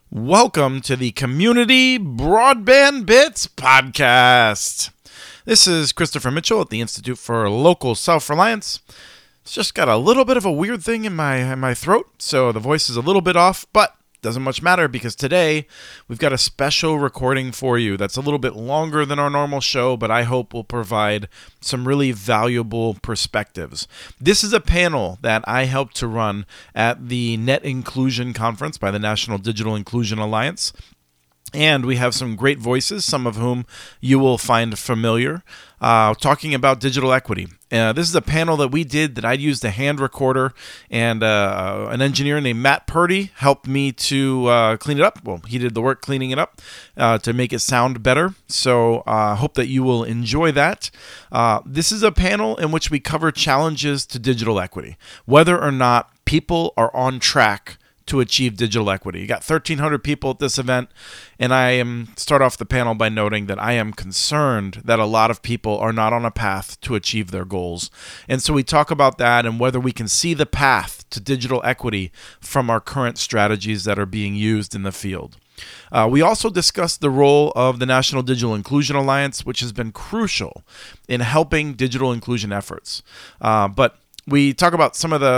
Welcome to the Community Broadband Bits podcast. This is Christopher Mitchell at the Institute for Local Self-Reliance. It's just got a little bit of a weird thing in my throat, so the voice is a little bit off, but doesn't much matter because today we've got a special recording for you that's a little bit longer than our normal show, but I hope will provide some really valuable perspectives. This is a panel that I helped to run at the Net Inclusion Conference by the National Digital Inclusion Alliance. And we have some great voices, some of whom you will find familiar, talking about digital equity. This is a panel that we did that I used a hand recorder, and an engineer named Matt Purdy helped me to clean it up. Well, he did the work cleaning it up to make it sound better. So I hope that you will enjoy that. This is a panel in which we cover challenges to digital equity, whether or not people are on track to achieve digital equity. You got 1,300 people at this event, and I start off the panel by noting that I am concerned that a lot of people are not on a path to achieve their goals. And so we talk about that and whether we can see the path to digital equity from our current strategies that are being used in the field. We also discussed the role of the National Digital Inclusion Alliance, which has been crucial in helping digital inclusion efforts. But we talk about some of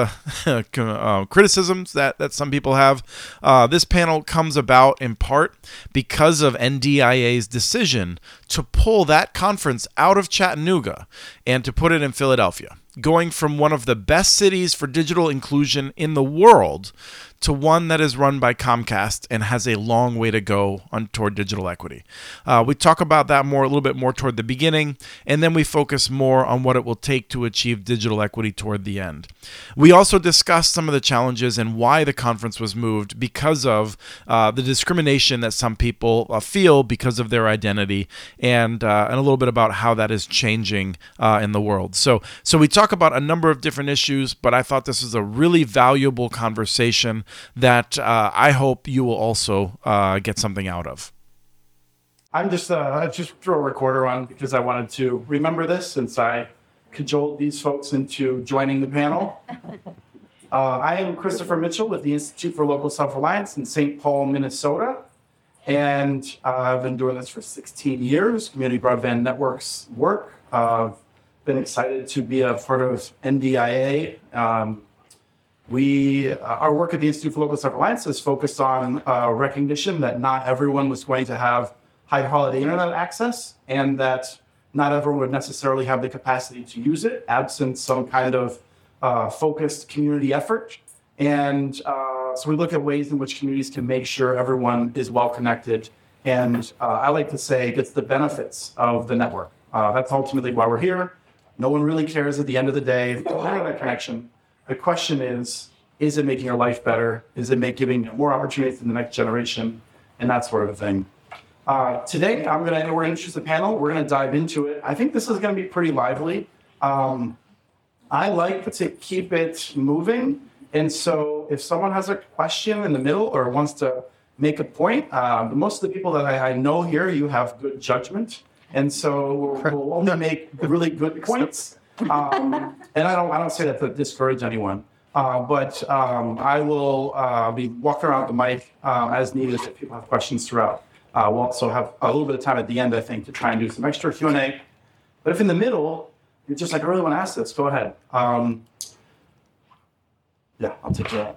the criticisms that some people have. This panel comes about in part because of NDIA's decision to pull that conference out of Chattanooga and to put it in Philadelphia, going from one of the best cities for digital inclusion in the world to one that is run by Comcast and has a long way to go toward digital equity. We talk about that a little bit more toward the beginning, and then we focus more on what it will take to achieve digital equity toward the end. We also discuss some of the challenges and why the conference was moved because of the discrimination that some people feel because of their identity, and a little bit about how that is changing in the world. So we talk about a number of different issues, but I thought this was a really valuable conversation that I hope you will also get something out of. I just throw a recorder on because I wanted to remember this since I cajoled these folks into joining the panel. I am Christopher Mitchell with the Institute for Local Self-Reliance in St. Paul, Minnesota. And I've been doing this for 16 years, Community Broadband Networks work. I've been excited to be a part of NDIA. Our work at the Institute for Local Self-Reliance is focused on recognition that not everyone was going to have high-quality internet access and that not everyone would necessarily have the capacity to use it, absent some kind of focused community effort. And so we look at ways in which communities can make sure everyone is well-connected. And I like to say it's the benefits of the network. That's ultimately why we're here. No one really cares at the end of the day about internet connection. The question is it making your life better? Is it giving more opportunities to the next generation? And that sort of thing. Today, we're going to introduce the panel. We're going to dive into it. I think this is going to be pretty lively. I like to keep it moving. And so if someone has a question in the middle or wants to make a point, most of the people that I know here, you have good judgment. And so we'll only make really good points. And I don't say that to discourage anyone, but I will be walking around the mic as needed if people have questions throughout. We'll also have a little bit of time at the end, I think, to try and do some extra Q&A. But if in the middle, you're just like, I really want to ask this, go ahead. Yeah, I'll take that.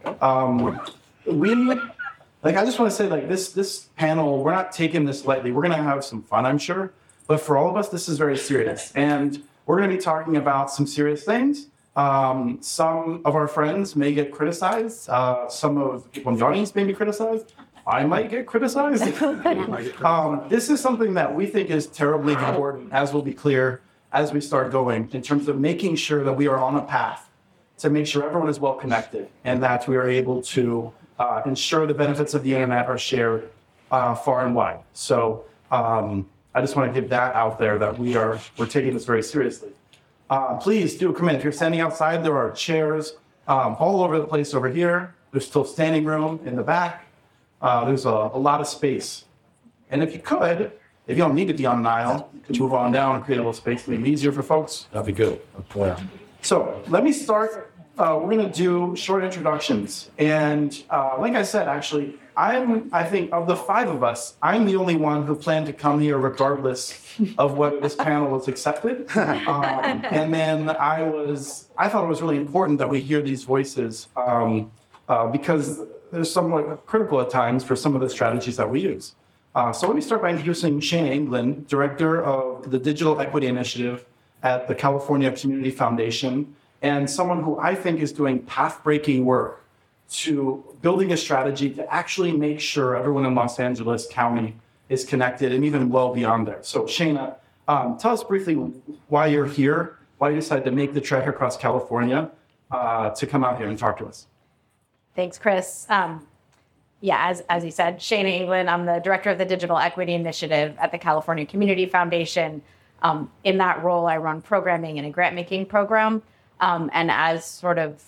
I just want to say, this panel, we're not taking this lightly. We're going to have some fun, I'm sure. But for all of us, this is very serious. And we're going to be talking about some serious things. Some of our friends may get criticized. Some of the people in the audience may be criticized. I might get criticized. This is something that we think is terribly important, as will be clear as we start going, in terms of making sure that we are on a path to make sure everyone is well connected and that we are able to ensure the benefits of the internet are shared far and wide. So I just want to get that out there that we're taking this very seriously. Please do come in. If you're standing outside, there are chairs all over the place over here. There's still standing room in the back. There's a lot of space. And if you don't need to be on an aisle, you could move on down and create a little space to make it easier for folks. That'd be good. So let me start. We're going to do short introductions. And like I said, actually, I think of the five of us, I'm the only one who planned to come here regardless of whether this panel was accepted. And then I thought it was really important that we hear these voices because they're somewhat critical at times for some of the strategies that we use. So let me start by introducing Shana England, Director of the Digital Equity Initiative at the California Community Foundation, and someone who I think is doing path-breaking work to building a strategy to actually make sure everyone in Los Angeles County is connected and even well beyond there. So Shana, tell us briefly why you're here, why you decided to make the trek across California to come out here and talk to us. Thanks, Chris. As you said, Shana England, I'm the Director of the Digital Equity Initiative at the California Community Foundation. In that role, I run programming and a grant-making program. And as sort of,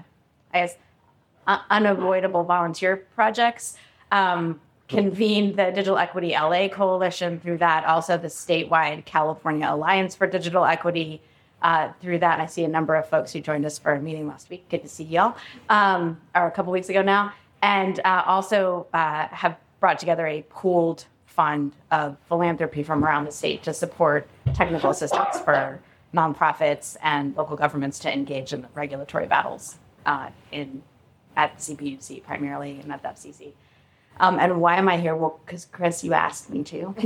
unavoidable volunteer projects, convened the Digital Equity LA Coalition through that, also the statewide California Alliance for Digital Equity. Through that, I see a number of folks who joined us for a meeting last week. Good to see y'all, or a couple weeks ago now. And also have brought together a pooled fund of philanthropy from around the state to support technical assistance for nonprofits and local governments to engage in the regulatory battles at CPUC primarily and at the FCC. And why am I here? Well, because Chris, you asked me to.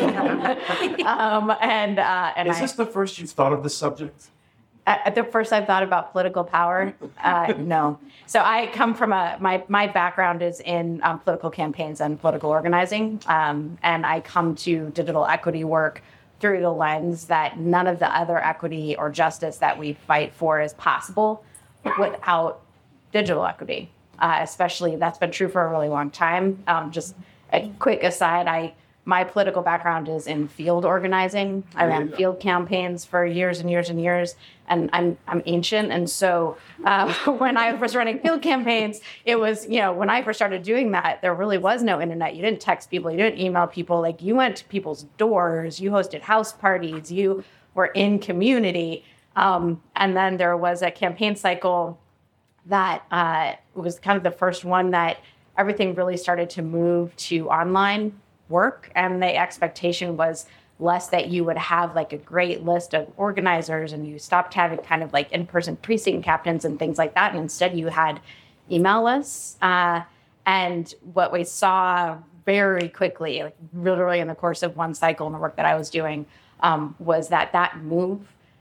Is this the first you've thought of this subject? At the first I've thought about political power, no. So I come from my background is in political campaigns and political organizing, and I come to digital equity work through the lens that none of the other equity or justice that we fight for is possible without digital equity. Especially, that's been true for a really long time. Just a quick aside, my political background is in field organizing. I ran field campaigns for years and years and years, and I'm ancient. And so when I was running field campaigns, it was, when I first started doing that, there really was no internet. You didn't text people, you didn't email people. Like, you went to people's doors, you hosted house parties, you were in community. And then there was a campaign cycle that was kind of the first one that everything really started to move to online work. And the expectation was less that you would have like a great list of organizers and you stopped having kind of like in-person precinct captains and things like that. And instead you had email lists. And what we saw very quickly, like literally in the course of one cycle in the work that I was doing, was that move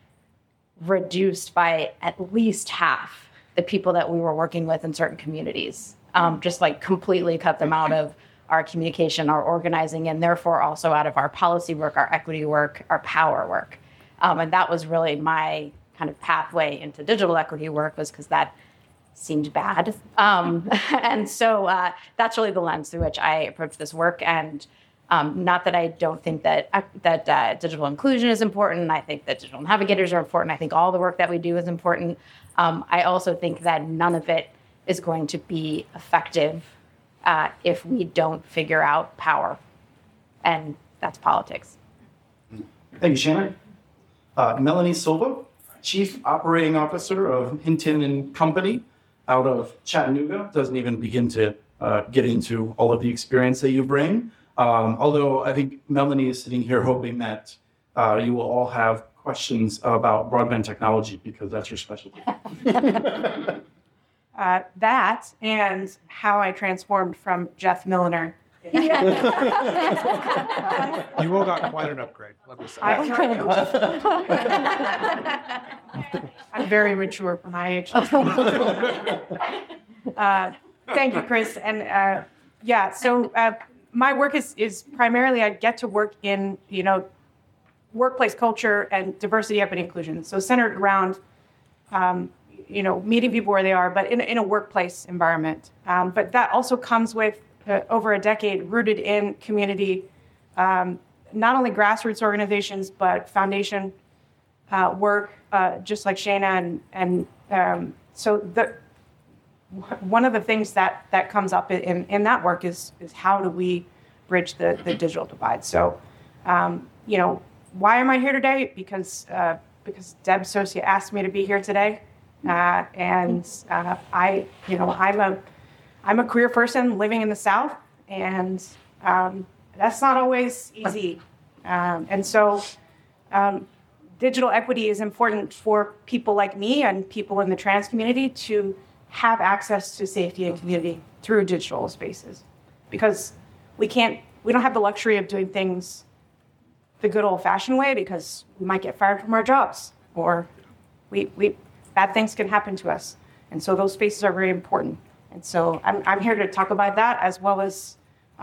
reduced by at least half the people that we were working with in certain communities, just like completely cut them out of our communication, our organizing, and therefore also out of our policy work, our equity work, our power work. And that was really my kind of pathway into digital equity work, was because that seemed bad. And so that's really the lens through which I approach this work. And not that I don't think that digital inclusion is important. I think that digital navigators are important. I think all the work that we do is important. I also think that none of it is going to be effective if we don't figure out power. And that's politics. Thank you, Shannon. Melanie Silva, Chief Operating Officer of Hinton and Company out of Chattanooga. Doesn't even begin to get into all of the experience that you bring. Although I think Melanie is sitting here hoping that you will all have questions about broadband technology because that's your specialty. That and how I transformed from Jeff Milliner. You all got quite an upgrade, let me say. I'm very mature for my age. Thank you, Chris. And so my work is primarily, I get to work in, workplace culture and diversity, equity, inclusion. So centered around, meeting people where they are, but in a workplace environment. But that also comes with over a decade rooted in community, not only grassroots organizations, but foundation work, just like Shana. One of the things that comes up in that work is how do we bridge the digital divide? So, why am I here today? Because Deb Socia asked me to be here today, I'm I'm a queer person living in the South, and that's not always easy. And so digital equity is important for people like me and people in the trans community to have access to safety and community through digital spaces, because we don't have the luxury of doing things the good old-fashioned way, because we might get fired from our jobs, or bad things can happen to us. And so those spaces are very important. And so I'm here to talk about that, as well as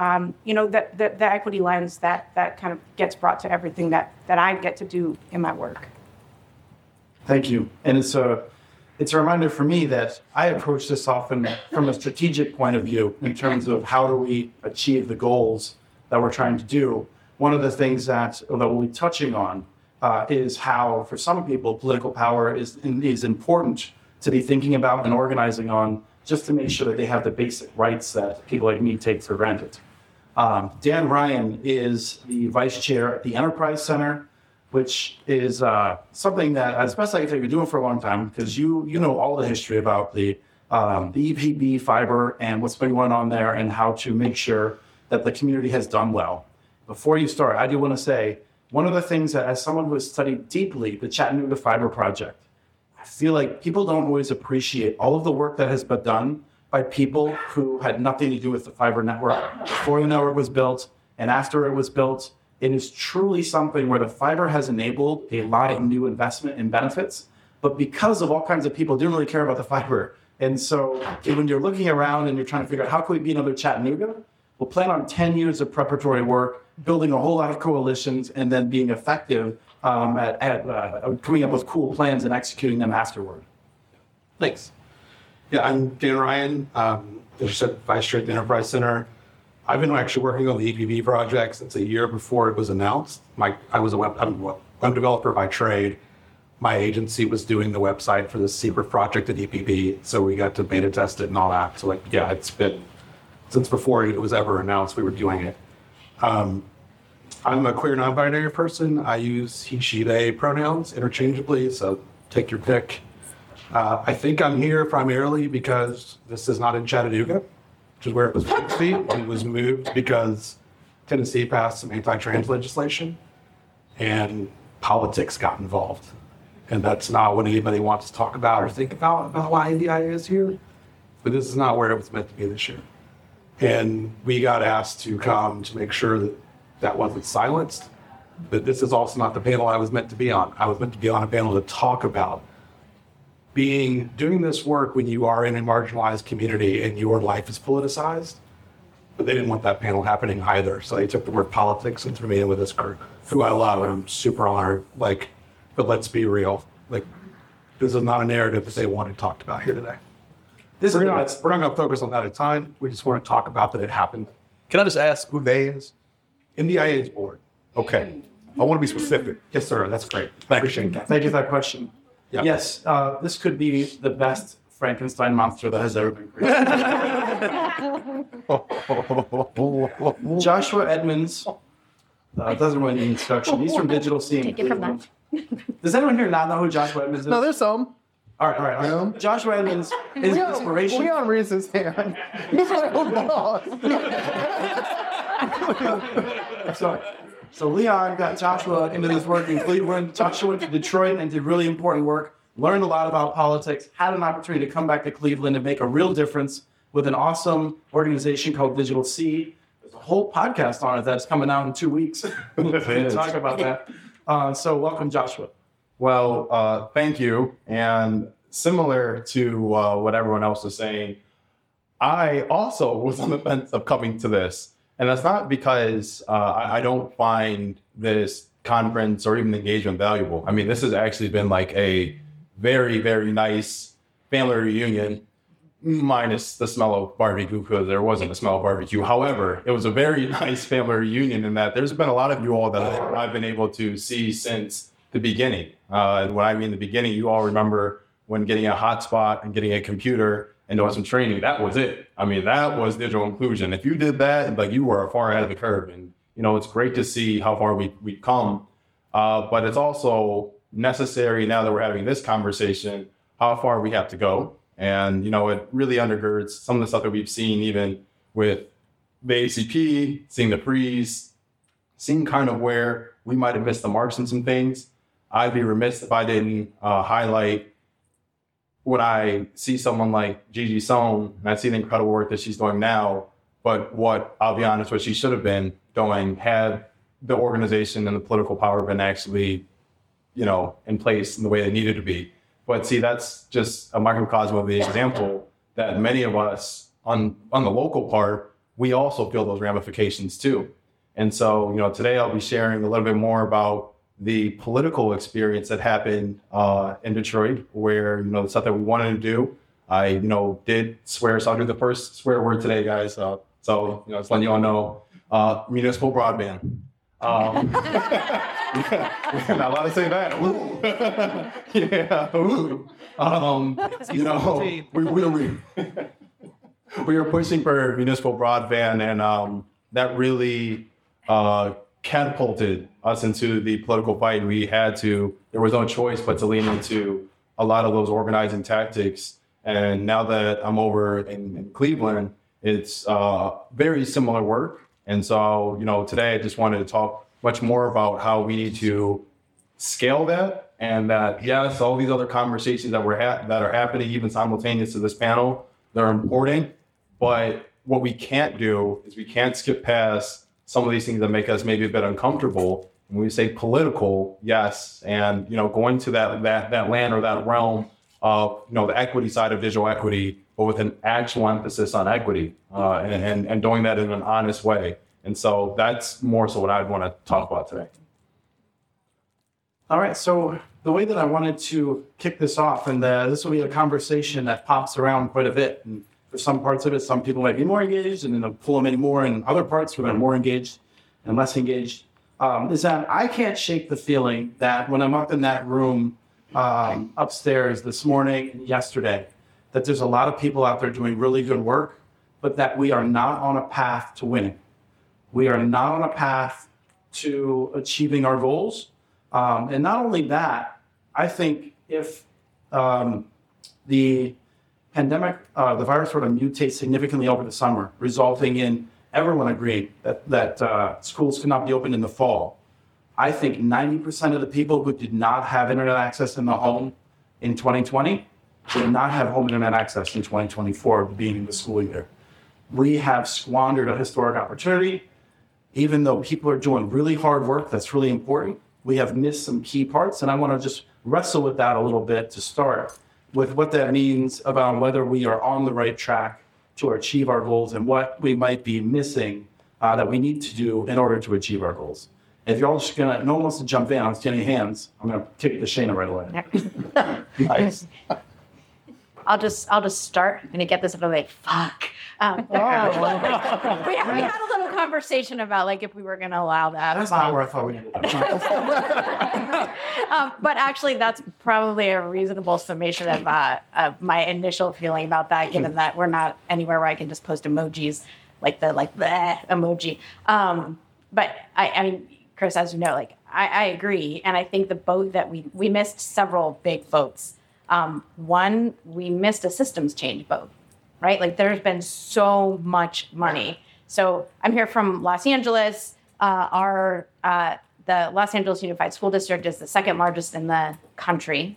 the equity lens that kind of gets brought to everything that I get to do in my work. Thank you. And it's a reminder for me that I approach this often from a strategic point of view in terms of how do we achieve the goals that we're trying to do. One of the things that we'll be touching on is how, for some people, political power is important to be thinking about and organizing on, just to make sure that they have the basic rights that people like me take for granted. Dan Ryan is the vice chair at the Enterprise Center, which is something that, as best I can tell, you're doing for a long time, because you know all the history about the EPB fiber and what's been going on there, and how to make sure that the community has done well. Before you start, I do want to say, one of the things that, as someone who has studied deeply the Chattanooga Fiber Project, I feel like people don't always appreciate all of the work that has been done by people who had nothing to do with the fiber network before the network was built and after it was built. It is truly something where the fiber has enabled a lot of new investment and benefits, but because of all kinds of people didn't really care about the fiber. And so when you're looking around and you're trying to figure out how can we be another Chattanooga, we'll plan on 10 years of preparatory work, building a whole lot of coalitions, and then being effective at coming up with cool plans and executing them afterward. Thanks. Yeah, I'm Dan Ryan, as you said, Vice Chair at the Enterprise Center. I've been actually working on the EPB project since a year before it was announced. I'm a web developer by trade. My agency was doing the website for the secret project at EPB, so we got to beta test it and all that. So it's been, since before it was ever announced, we were doing it. I'm a queer non-binary person. I use he, she, they pronouns interchangeably, so take your pick. I think I'm here primarily because this is not in Chattanooga, which is where it was meant to be. It was moved because Tennessee passed some anti-trans legislation and politics got involved. And that's not what anybody wants to talk about or think about why NDIA is here. But this is not where it was meant to be this year. And we got asked to come to make sure that that wasn't silenced. But this is also not the panel I was meant to be on. I was meant to be on a panel to talk about doing this work when you are in a marginalized community and your life is politicized. But they didn't want that panel happening either. So they took the word politics and threw me in with this group, who I love and I'm super honored. But let's be real. This is not a narrative that they wanted talked about here today. We're not going to focus on that at a time. We just want to talk about that it happened. Can I just ask who they is? NDIA's board. Okay. I want to be specific. Yes, sir. That's great. Appreciate that. Thank you for that question. Yeah. Yes, this could be the best Frankenstein monster that has ever been created. Joshua Edmonds doesn't really need an introduction. He's from Digital Scene. Take it from that. Does anyone here not know who Joshua Edmonds is? No, there's some. All right. Joshua Edmonds is inspiration. Leon raised his hand. So Leon got Joshua into this work in Cleveland. Joshua went to Detroit and did really important work, learned a lot about politics, had an opportunity to come back to Cleveland and make a real difference with an awesome organization called Digital Seed. There's a whole podcast on it that's coming out in 2 weeks. We'll talk about that. So welcome, Joshua. Well, thank you. And similar to what everyone else was saying, I also was on the fence of coming to this. And that's not because I don't find this conference or even engagement valuable. I mean, this has actually been like a very, very nice family reunion, minus the smell of barbecue, because there wasn't a smell of barbecue. However, it was a very nice family reunion in that there's been a lot of you all that I've been able to see since the beginning. And when I mean the beginning, you all remember when getting a hotspot and getting a computer and doing some training, that was it. I mean, that was digital inclusion. If you did that, you were far ahead of the curve. And, it's great to see how far we've come. But it's also necessary now that we're having this conversation, how far we have to go And, it really undergirds some of the stuff that we've seen even with the ACP, seeing the freeze, seeing kind of where we might have missed the marks on some things. I'd be remiss if I didn't highlight when I see someone like Gigi Sohn, and I see the incredible work that she's doing now, but what, I'll be honest, what she should have been doing had the organization and the political power been actually, in place in the way they needed to be. But see, that's just a microcosm of the example that many of us on the local part, we also feel those ramifications too. And so, today I'll be sharing a little bit more about the political experience that happened in Detroit, where, the stuff that we wanted to do. I, did swear, so I'll do the first swear word today, guys. So, just letting you all know, municipal broadband. We're not allowed to say that. Ooh. Yeah. Ooh. We were pushing for municipal broadband, and that really catapulted us into the political fight. There was no choice but to lean into a lot of those organizing tactics. And now that I'm over in Cleveland, it's very similar work. And so, today I just wanted to talk much more about how we need to scale that, and that, yes, all these other conversations that that are happening even simultaneous to this panel, they're important. But what we can't do is we can't skip past some of these things that make us maybe a bit uncomfortable. When we say political, yes, and going to that land or that realm of the equity side of digital equity, but with an actual emphasis on equity, and doing that in an honest way. And so that's more so what I'd want to talk about today. All right, so the way that I wanted to kick this off, and this will be a conversation that pops around quite a bit. And for some parts of it, some people might be more engaged, and then they'll pull them in more, and other parts where they're more engaged and less engaged, is that I can't shake the feeling that when I'm up in that room upstairs this morning and yesterday, that there's a lot of people out there doing really good work, but that we are not on a path to winning. We are not on a path to achieving our goals. And not only that, I think if the pandemic, the virus sort of mutates significantly over the summer, resulting in everyone agreeing that schools could not be open in the fall, I think 90% of the people who did not have internet access in the home in 2020 did not have home internet access in 2024, beginning the school year. We have squandered a historic opportunity. Even though people are doing really hard work, that's really important, we have missed some key parts. And I want to just wrestle with that a little bit to start with what that means about whether we are on the right track to achieve our goals and what we might be missing that we need to do in order to achieve our goals. If you're all just gonna, no one wants to jump in, I don't see any hands, I'm gonna kick the Shayna right away. Nice. I'll just start and get this out of the way. Fuck. We had a little conversation about if we were going to allow that. That's not where I thought we ended up. But actually, that's probably a reasonable summation of my initial feeling about that, given that we're not anywhere where I can just post emojis like the bleh emoji. But I mean, Chris, as you know, I agree, and I think the vote that we missed several big votes. One, we missed a systems change vote, right? There's been so much money. So I'm here from Los Angeles. The Los Angeles Unified School District is the second largest in the country.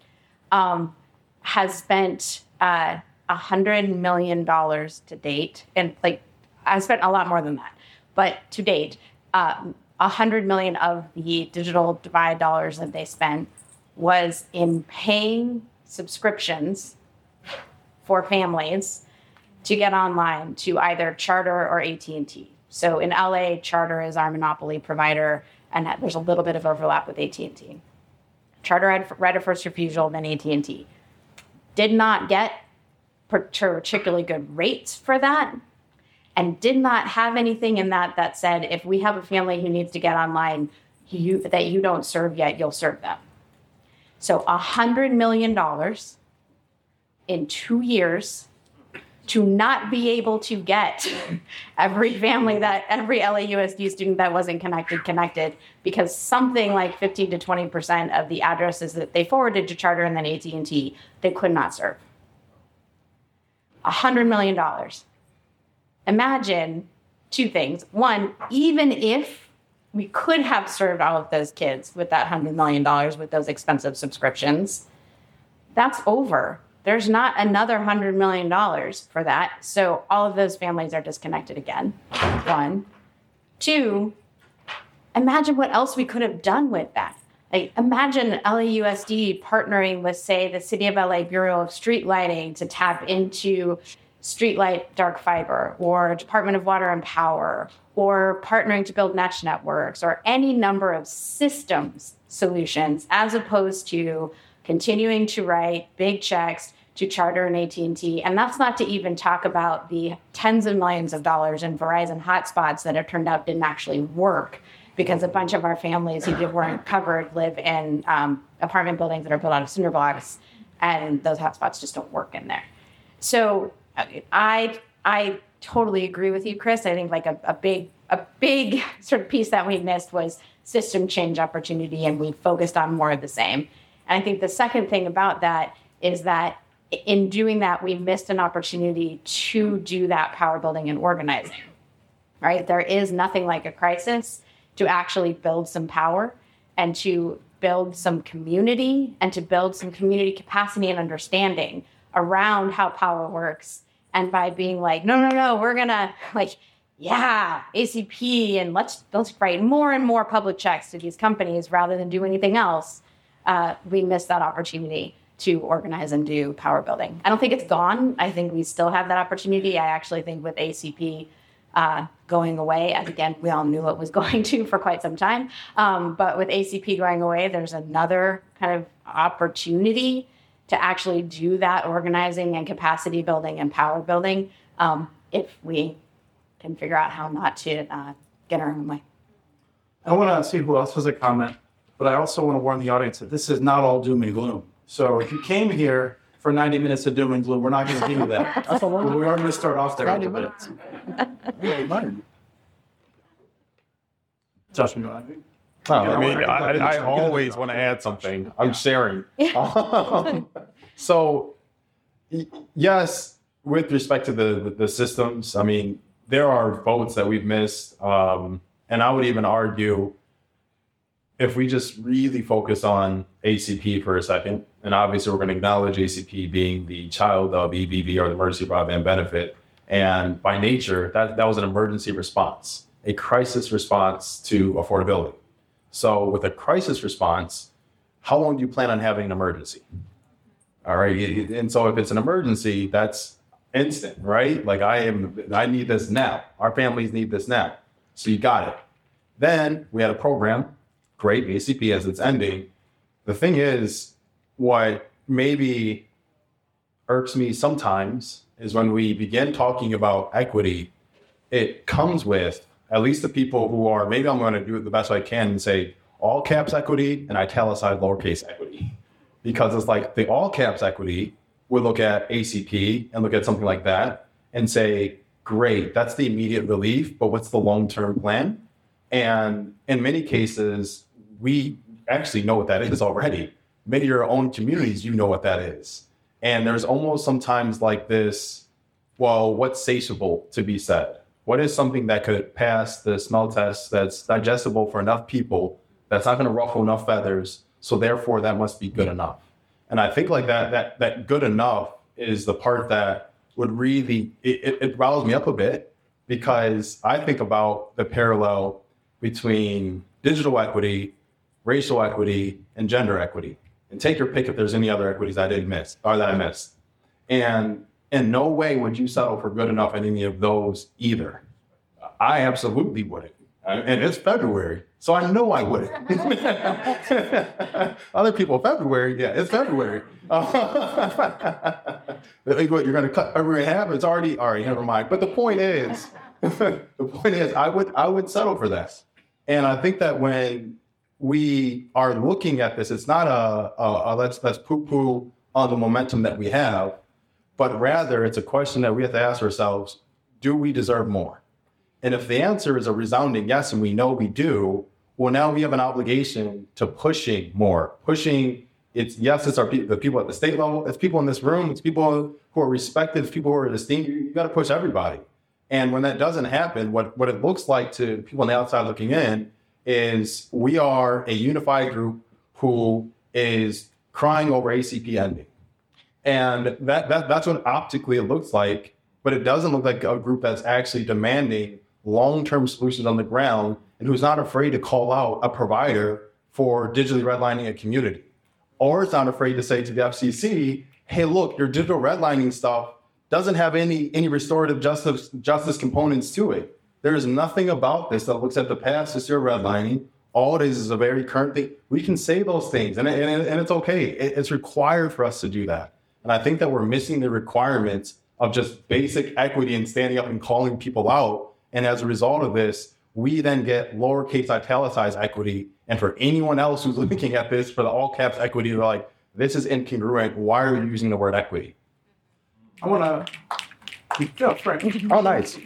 Has spent $100 million to date, and I spent a lot more than that, but to date, $100 million of the digital divide dollars that they spent was in paying subscriptions for families to get online to either Charter or AT&T. So in LA, Charter is our monopoly provider, and there's a little bit of overlap with AT&T. Charter had right of first refusal, then AT&T. Did not get particularly good rates for that, and did not have anything in that said, if we have a family who needs to get online that you don't serve yet, you'll serve them. So $100 million in 2 years to not be able to get every LAUSD student that wasn't connected, because something like 15 to 20% of the addresses that they forwarded to Charter and then AT&T, they could not serve. $100 million. Imagine two things. One, even if we could have served all of those kids with that $100 million with those expensive subscriptions, that's over. There's not another $100 million for that. So all of those families are disconnected again. One. Two, imagine what else we could have done with that. Like, imagine LAUSD partnering with, say, the City of LA Bureau of Street Lighting to tap into streetlight dark fiber, or Department of Water and Power, or partnering to build mesh networks, or any number of systems solutions, as opposed to continuing to write big checks to Charter and AT&T. And that's not to even talk about the tens of millions of dollars in Verizon hotspots that it turned out didn't actually work, because a bunch of our families who weren't covered live in apartment buildings that are built out of cinder blocks, and those hotspots just don't work in there. So I totally agree with you, Chris. I think like a big sort of piece that we missed was system change opportunity, and we focused on more of the same. And I think the second thing about that is that in doing that, we missed an opportunity to do that power building and organizing, right? There is nothing like a crisis to actually build some power and to build some community and to build some community capacity and understanding around how power works. And by being like, no, we're gonna ACP, and let's write more and more public checks to these companies rather than do anything else, we missed that opportunity to organize and do power building. I don't think it's gone. I think we still have that opportunity. I actually think with ACP going away, and again, we all knew it was going to for quite some time, but with ACP going away, there's another kind of opportunity to actually do that organizing and capacity building and power building, if we can figure out how not to get our own way. I want to see who else has a comment, but I also want to warn the audience that this is not all doom and gloom. So if you came here for 90 minutes of doom and gloom, we're not going to give you that. We are going to start off there. 90 minutes. Josh, you know what I mean? I always want to add something. I'm sharing. So, yes, with respect to the systems, I mean, there are votes that we've missed. And I would even argue, if we just really focus on ACP for a second, and obviously we're going to acknowledge ACP being the child of EBB, or the Emergency Broadband Benefit. And by nature, that was an emergency response, a crisis response to affordability. So with a crisis response, how long do you plan on having an emergency? All right. And so if it's an emergency, that's instant, right? Like I need this now. Our families need this now. So you got it. Then we had a program, great, ACP as it's ending. The thing is, what maybe irks me sometimes is when we begin talking about equity, it comes with, at least the people who are, maybe I'm going to do it the best I can and say all caps equity and italicized lowercase equity. Because it's like the all caps equity would look at ACP and look at something like that and say, great, that's the immediate relief, but what's the long-term plan? And in many cases, we actually know what that is already. Many of your own communities, you know what that is. And there's almost sometimes like this, well, what's satiable to be said? What is something that could pass the smell test that's digestible for enough people, that's not going to ruffle enough feathers, so therefore that must be good enough? And I think like that good enough is the part that would really, it riles me up a bit, because I think about the parallel between digital equity, racial equity, and gender equity. And take your pick if there's any other equities I didn't miss, or that I missed. And in no way would you settle for good enough in any of those either. I absolutely wouldn't. And it's February, so I know I wouldn't. Other people, February, yeah, it's February. You're going to cut February in half? It's already, all right, never mind. But the point is, I would settle for that. And I think that when we are looking at this, it's not a let's poo-poo on the momentum that we have, but rather it's a question that we have to ask ourselves, do we deserve more? And if the answer is a resounding yes, and we know we do, well, now we have an obligation to pushing more, pushing it's the people at the state level, it's people in this room, it's people who are respected, it's people who are esteemed. You got to push everybody. And when that doesn't happen, what it looks like to people on the outside looking in is we are a unified group who is crying over ACP ending. And that's what optically it looks like, but it doesn't look like a group that's actually demanding long-term solutions on the ground and who's not afraid to call out a provider for digitally redlining a community. Or it's not afraid to say to the FCC, hey, look, your digital redlining stuff doesn't have any restorative justice components to it. There is nothing about this that looks at the past as your redlining. All it is a very current thing. We can say those things, and it's okay. It's required for us to do that. And I think that we're missing the requirements of just basic equity and standing up and calling people out. And as a result of this, we then get lowercase italicized equity. And for anyone else who's looking at this for the all caps equity, they're like, this is incongruent. Why are you using the word equity? I want to. Oh, nice.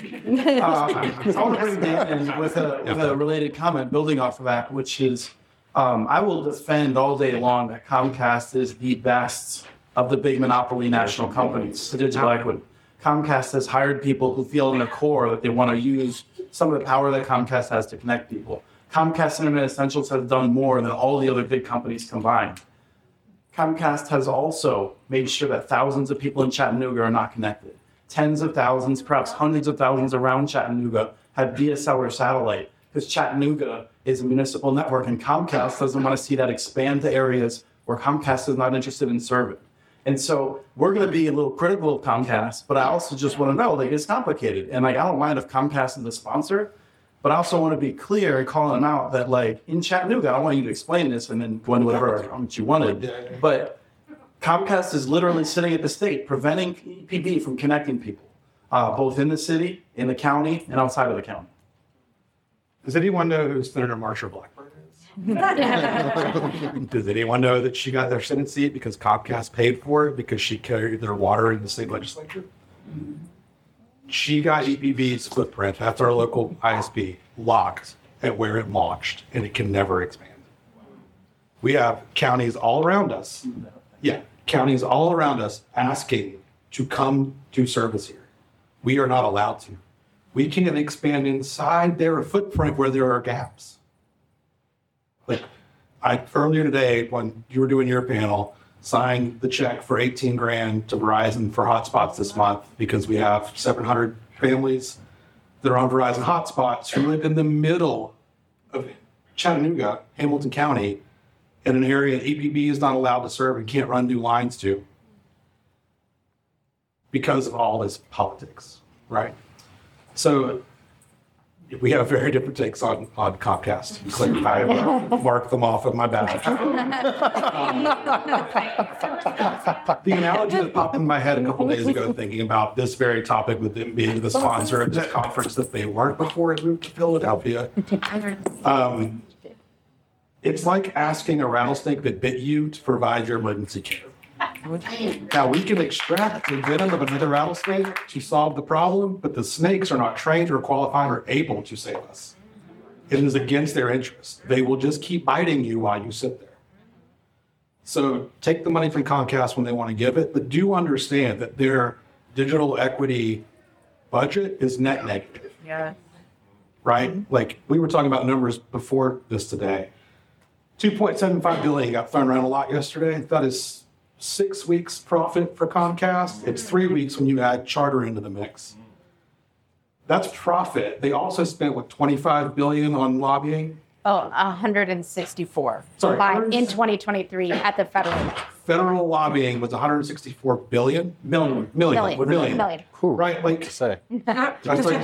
I want to bring Dan in with a related comment building off of that, which is I will defend all day long that Comcast is the best of the big monopoly national companies to digital equity. Comcast has hired people who feel in their core that they want to use some of the power that Comcast has to connect people. Comcast Internet Essentials has done more than all the other big companies combined. Comcast has also made sure that thousands of people in Chattanooga are not connected. Tens of thousands, perhaps hundreds of thousands around Chattanooga have DSL or satellite because Chattanooga is a municipal network and Comcast doesn't want to see that expand to areas where Comcast is not interested in serving. And so we're going to be a little critical of Comcast, but I also just want to know, like, it's complicated. And like, I don't mind if Comcast is the sponsor, but I also want to be clear and calling them out that, like, in Chattanooga, I don't want you to explain this and then go into whatever argument you wanted. But Comcast is literally sitting at the state, preventing EPB from connecting people, both in the city, in the county, and outside of the county. Does anyone know who Senator Marsha Blackburn is? Does anyone know that she got their Senate seat because Comcast paid for it because she carried their water in the state legislature? She got EPB's footprint, that's our local ISP, locked at where it launched, and it can never expand. We have counties all around us. Yeah, counties all around us asking to come to service here. We are not allowed to. We can't expand inside their footprint where there are gaps. Like, earlier today, when you were doing your panel, signed the check for $18,000 to Verizon for hotspots this month because we have 700 families that are on Verizon hotspots who live in the middle of Chattanooga, Hamilton County, in an area EPB is not allowed to serve and can't run new lines to because of all this politics, right? So we have very different takes on Comcast. I mark them off of my badge. The analogy that popped in my head a couple days ago, thinking about this very topic with them being the sponsor of this conference that they weren't before it moved to Philadelphia. It's like asking a rattlesnake that bit you to provide your emergency care. Now, we can extract the venom of another rattlesnake to solve the problem, but the snakes are not trained or qualified or able to save us. It is against their interest. They will just keep biting you while you sit there. So take the money from Comcast when they want to give it, but do understand that their digital equity budget is net negative. Yeah. Right? Like, we were talking about numbers before this today. $2.75 billion got thrown around a lot yesterday. That is 6 weeks profit for Comcast. It's 3 weeks when you add Charter into the mix. That's profit. They also spent $25 billion on lobbying. Oh, 164. Sorry, In 2023 at the federal level. Federal lobbying was $164 billion. Million. Right? Like, Say. that's like,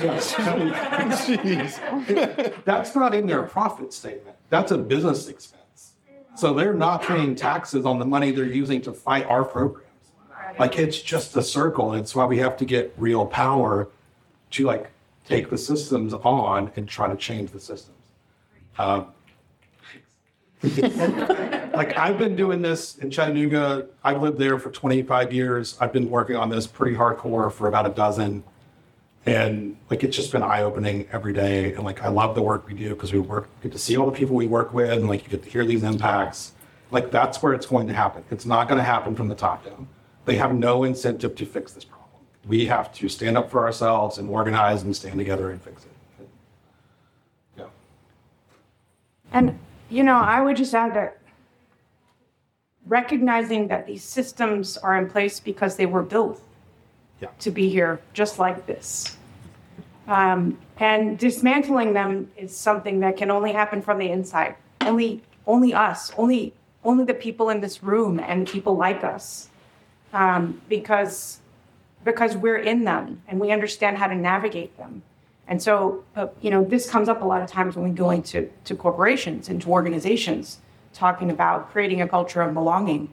that's not in their profit statement. That's a business expense. So they're not paying taxes on the money they're using to fight our programs. Like, it's just a circle. And it's why we have to get real power to, like, take the systems on and try to change the systems. Like, I've been doing this in Chattanooga. I've lived there for 25 years. I've been working on this pretty hardcore for about a dozen. And, like, it's just been eye-opening every day. And, like, I love the work we do because we get to see all the people we work with, and, like, you get to hear these impacts. Like, that's where it's going to happen. It's not going to happen from the top down. They have no incentive to fix this problem. We have to stand up for ourselves and organize and stand together and fix it. Yeah. And, I would just add that recognizing that these systems are in place because they were built to be here just like this. And dismantling them is something that can only happen from the inside. Only us, only the people in this room and people like us. Because we're in them and we understand how to navigate them. And so, this comes up a lot of times when we go into corporations, into organizations, talking about creating a culture of belonging.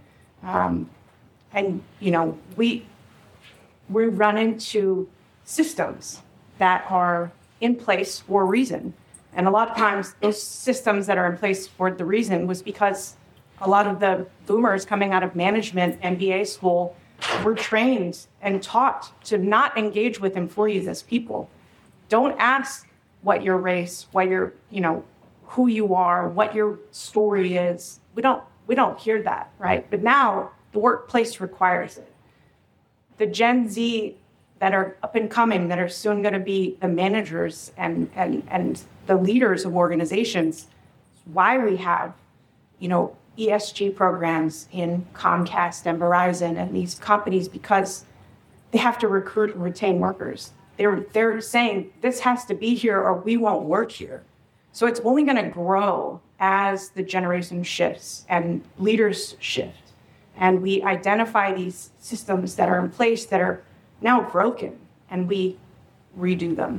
We run into systems that are in place for a reason. And a lot of times those systems that are in place for the reason was because a lot of the boomers coming out of management MBA school were trained and taught to not engage with employees as people. Don't ask what your race, what your, who you are, what your story is. We don't hear that, right? But now the workplace requires it. The Gen Z that are up and coming, that are soon going to be the managers and the leaders of organizations, why we have, ESG programs in Comcast and Verizon and these companies, because they have to recruit and retain workers. They're saying this has to be here or we won't work here. So it's only going to grow as the generation shifts and leaders shift. And we identify these systems that are in place that are now broken and we redo them.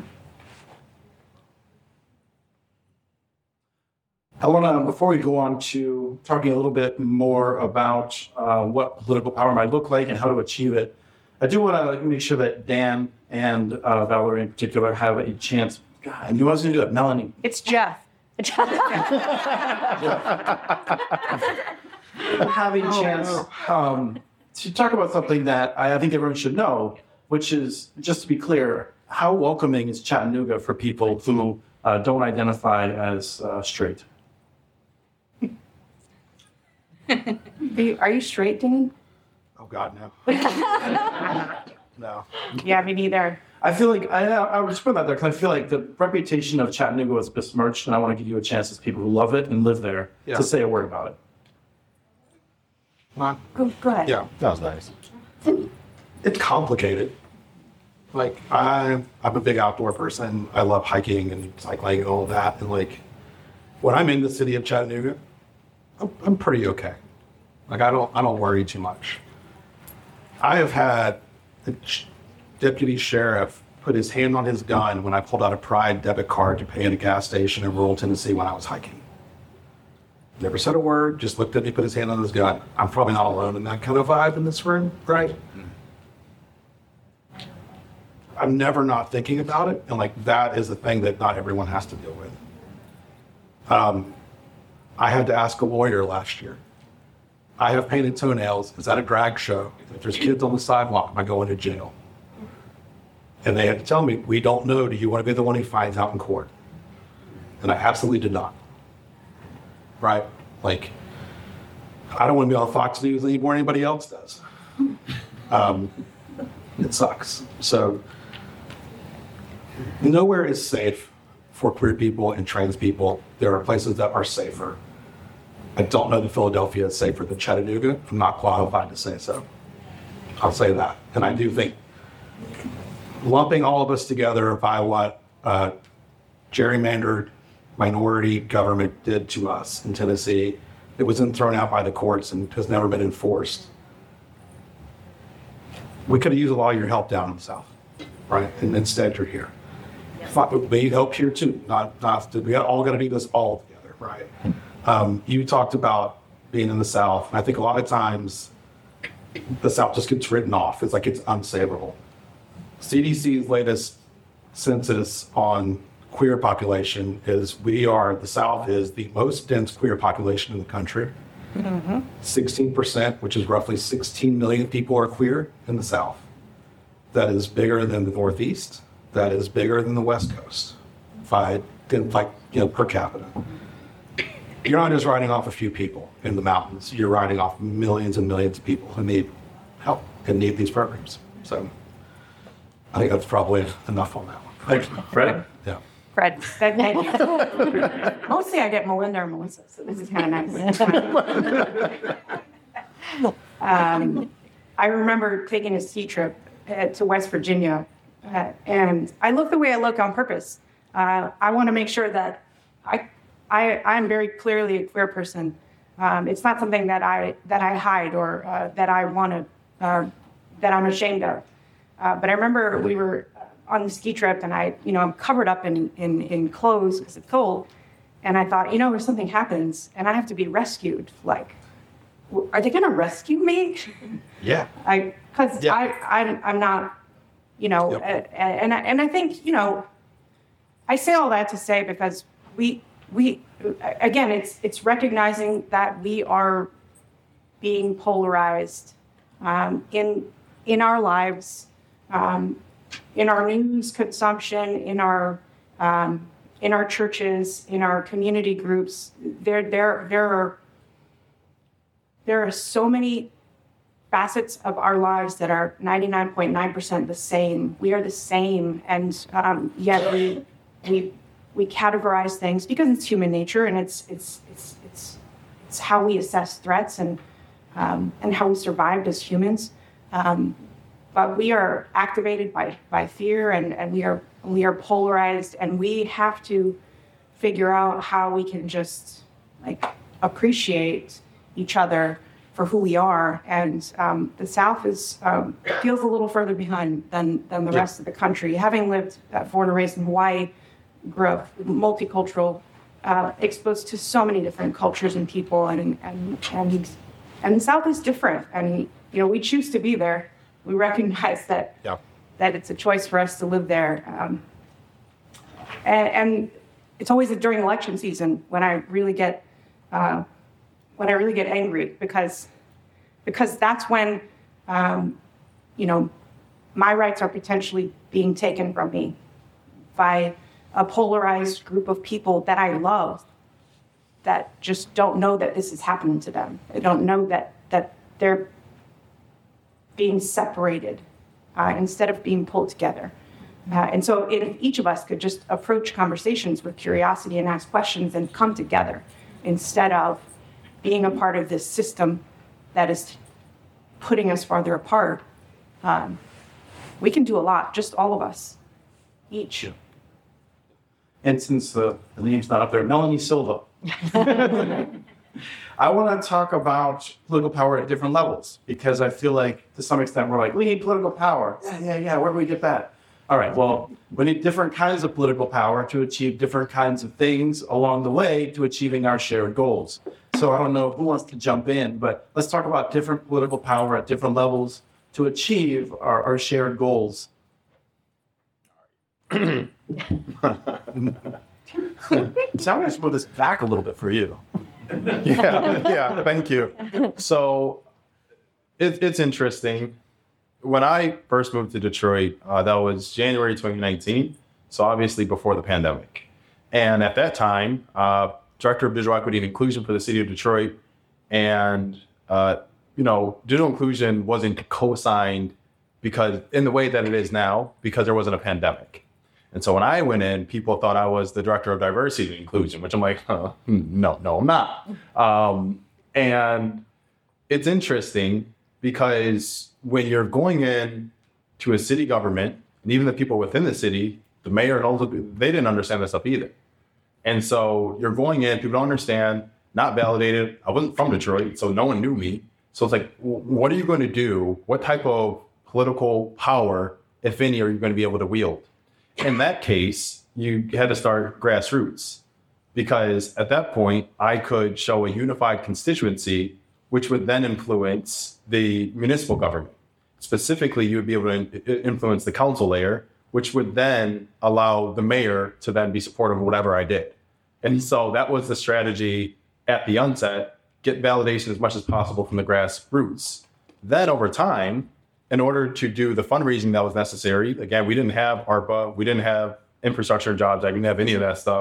I want to, before we go on to talking a little bit more about what political power might look like and how to achieve it, I do want to make sure that Dan and Valerie in particular have a chance. God, I knew I was going to do that. Melanie. It's Jeff. Have a chance to talk about something that I think everyone should know, which is, just to be clear, how welcoming is Chattanooga for people who don't identify as straight? Are you straight, Dan? Oh, God, no. No. Yeah, me neither. I feel like, I would just put that there because I feel like the reputation of Chattanooga was besmirched, and I want to give you a chance as people who love it and live there to say a word about it. Come on. Go ahead. Yeah. That was nice. It's complicated. Like, I'm a big outdoor person. I love hiking and cycling and all of that. And when I'm in the city of Chattanooga, I'm pretty okay. Like, I don't worry too much. I have had the deputy sheriff put his hand on his gun when I pulled out a Pride debit card to pay at a gas station in rural Tennessee when I was hiking. Never said a word, just looked at me, put his hand on his gun. I'm probably not alone in that kind of vibe in this room, right? I'm never not thinking about it, and that is a thing that not everyone has to deal with. I had to ask a lawyer last year. I have painted toenails. Is that a drag show? If there's kids on the sidewalk, am I going to jail? And they had to tell me, we don't know. Do you want to be the one who finds out in court? And I absolutely did not. Right? I don't want to be on Fox News anymore than anybody else does. It sucks. So nowhere is safe for queer people and trans people. There are places that are safer. I don't know that Philadelphia is safer than Chattanooga. I'm not qualified to say so. I'll say that. And I do think lumping all of us together by what gerrymandered minority government did to us in Tennessee, it was then thrown out by the courts and has never been enforced. We could have used a lot of your help down in the South, right? And instead you're here. We need help here too. We all got to do this all together, right? You talked about being in the South, and I think a lot of times the South just gets written off. It's like it's unsavable. CDC's latest census on queer population is the South is the most dense queer population in the country. 16%, which is roughly 16 million people, are queer in the South. That is bigger than the Northeast. That is bigger than the West Coast, per capita. you're not just riding off a few people in the mountains. You're riding off millions and millions of people who need help and need these programs. So I think that's probably enough on that one. Thanks, Fred. Yeah. Fred. Mostly I get Melinda or Melissa, so this is kind of nice. I remember taking a ski trip to West Virginia, and I look the way I look on purpose. I want to make sure that I'm very clearly a queer person. It's not something that I hide or that I want to that I'm ashamed of. But I remember we were on the ski trip, and I'm covered up in clothes because it's cold, and I thought, if something happens and I have to be rescued, like, are they going to rescue me? Yeah. Because I'm not, Yep. and I think, I say all that to say because we again, it's recognizing that we are being polarized in our lives, in our news consumption, in our churches, in our community groups. There are so many facets of our lives that are 99.9% the same. We are the same, and yet we categorize things because it's human nature, and it's how we assess threats and how we survived as humans. But we are activated by fear, and we are polarized, and we have to figure out how we can just appreciate each other for who we are. And the South is feels a little further behind than the rest of the country. Having lived, born and raised in Hawaii, grew up multicultural, exposed to so many different cultures and people, and the South is different. And we choose to be there. We recognize that it's a choice for us to live there. And it's always during election season when I really get angry because that's when my rights are potentially being taken from me by a polarized group of people that I love that just don't know that this is happening to them. They don't know that they're being separated instead of being pulled together. And so if each of us could just approach conversations with curiosity and ask questions and come together instead of being a part of this system that is putting us farther apart, we can do a lot, just all of us, each. And since the name's not up there, Melanie Silva. I want to talk about political power at different levels because I feel like to some extent we're like, we need political power. Yeah. Where do we get that? All right, well, we need different kinds of political power to achieve different kinds of things along the way to achieving our shared goals. So I don't know who wants to jump in, but let's talk about different political power at different levels to achieve our shared goals. So I'm going to move this back a little bit for you. Yeah, thank you. So it's interesting. When I first moved to Detroit, that was January 2019, so obviously before the pandemic. And at that time, Director of Digital Equity and Inclusion for the City of Detroit, and digital inclusion wasn't co-signed because in the way that it is now, because there wasn't a pandemic. And so when I went in, people thought I was the Director of Diversity and Inclusion, which I'm like, no, I'm not. And it's interesting because when you're going in to a city government, and even the people within the city, the mayor and all those people, they didn't understand this stuff either. And so you're going in, people don't understand, not validated. I wasn't from Detroit, so no one knew me. So it's like, what are you going to do? What type of political power, if any, are you going to be able to wield? In that case, you had to start grassroots because at that point, I could show a unified constituency, which would then influence the municipal government. Specifically, you would be able to influence the council layer, which would then allow the mayor to then be supportive of whatever I did. And so that was the strategy at the onset, get validation as much as possible from the grassroots. Then over time, in order to do the fundraising that was necessary, again, we didn't have ARPA, we didn't have Infrastructure Jobs Act, we didn't have any of that stuff.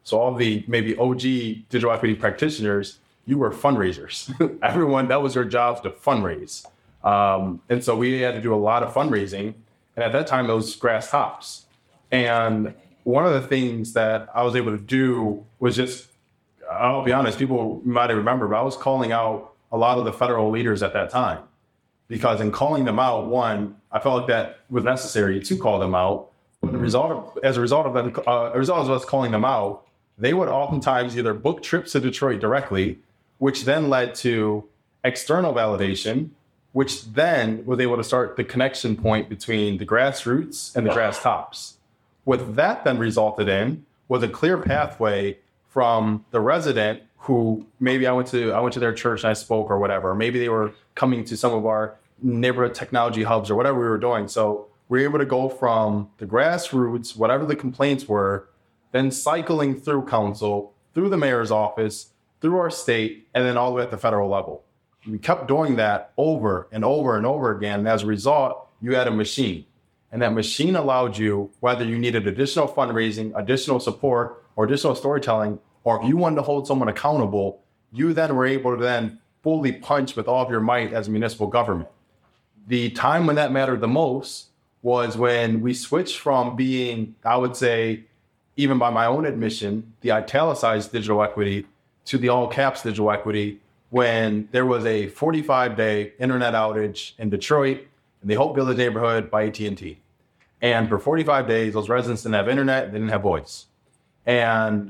So all the maybe OG digital equity practitioners, you were fundraisers. Everyone, that was your job to fundraise. And so we had to do a lot of fundraising. And at that time, it was grass tops. And one of the things that I was able to do was just, I'll be honest, people might remember, but I was calling out a lot of the federal leaders at that time. Because in calling them out, one, I felt like that was necessary to call them out. But as a result of us calling them out, they would oftentimes either book trips to Detroit directly, which then led to external validation, which then was able to start the connection point between the grassroots and the grass tops. What that then resulted in was a clear pathway from the resident who maybe I went to their church and I spoke or whatever, or maybe they were coming to some of our neighborhood technology hubs or whatever we were doing. So we were able to go from the grassroots, whatever the complaints were, then cycling through council, through the mayor's office, through our state, and then all the way at the federal level. We kept doing that over and over and over again. And as a result, you had a machine. And that machine allowed you, whether you needed additional fundraising, additional support, or additional storytelling, or if you wanted to hold someone accountable, you then were able to then fully punch with all of your might as a municipal government. The time when that mattered the most was when we switched from being, I would say, even by my own admission, the italicized digital equity to the all caps digital equity, when there was a 45-day internet outage in Detroit in the Hope Village neighborhood by AT&T. And for 45 days, those residents didn't have internet, they didn't have voice. And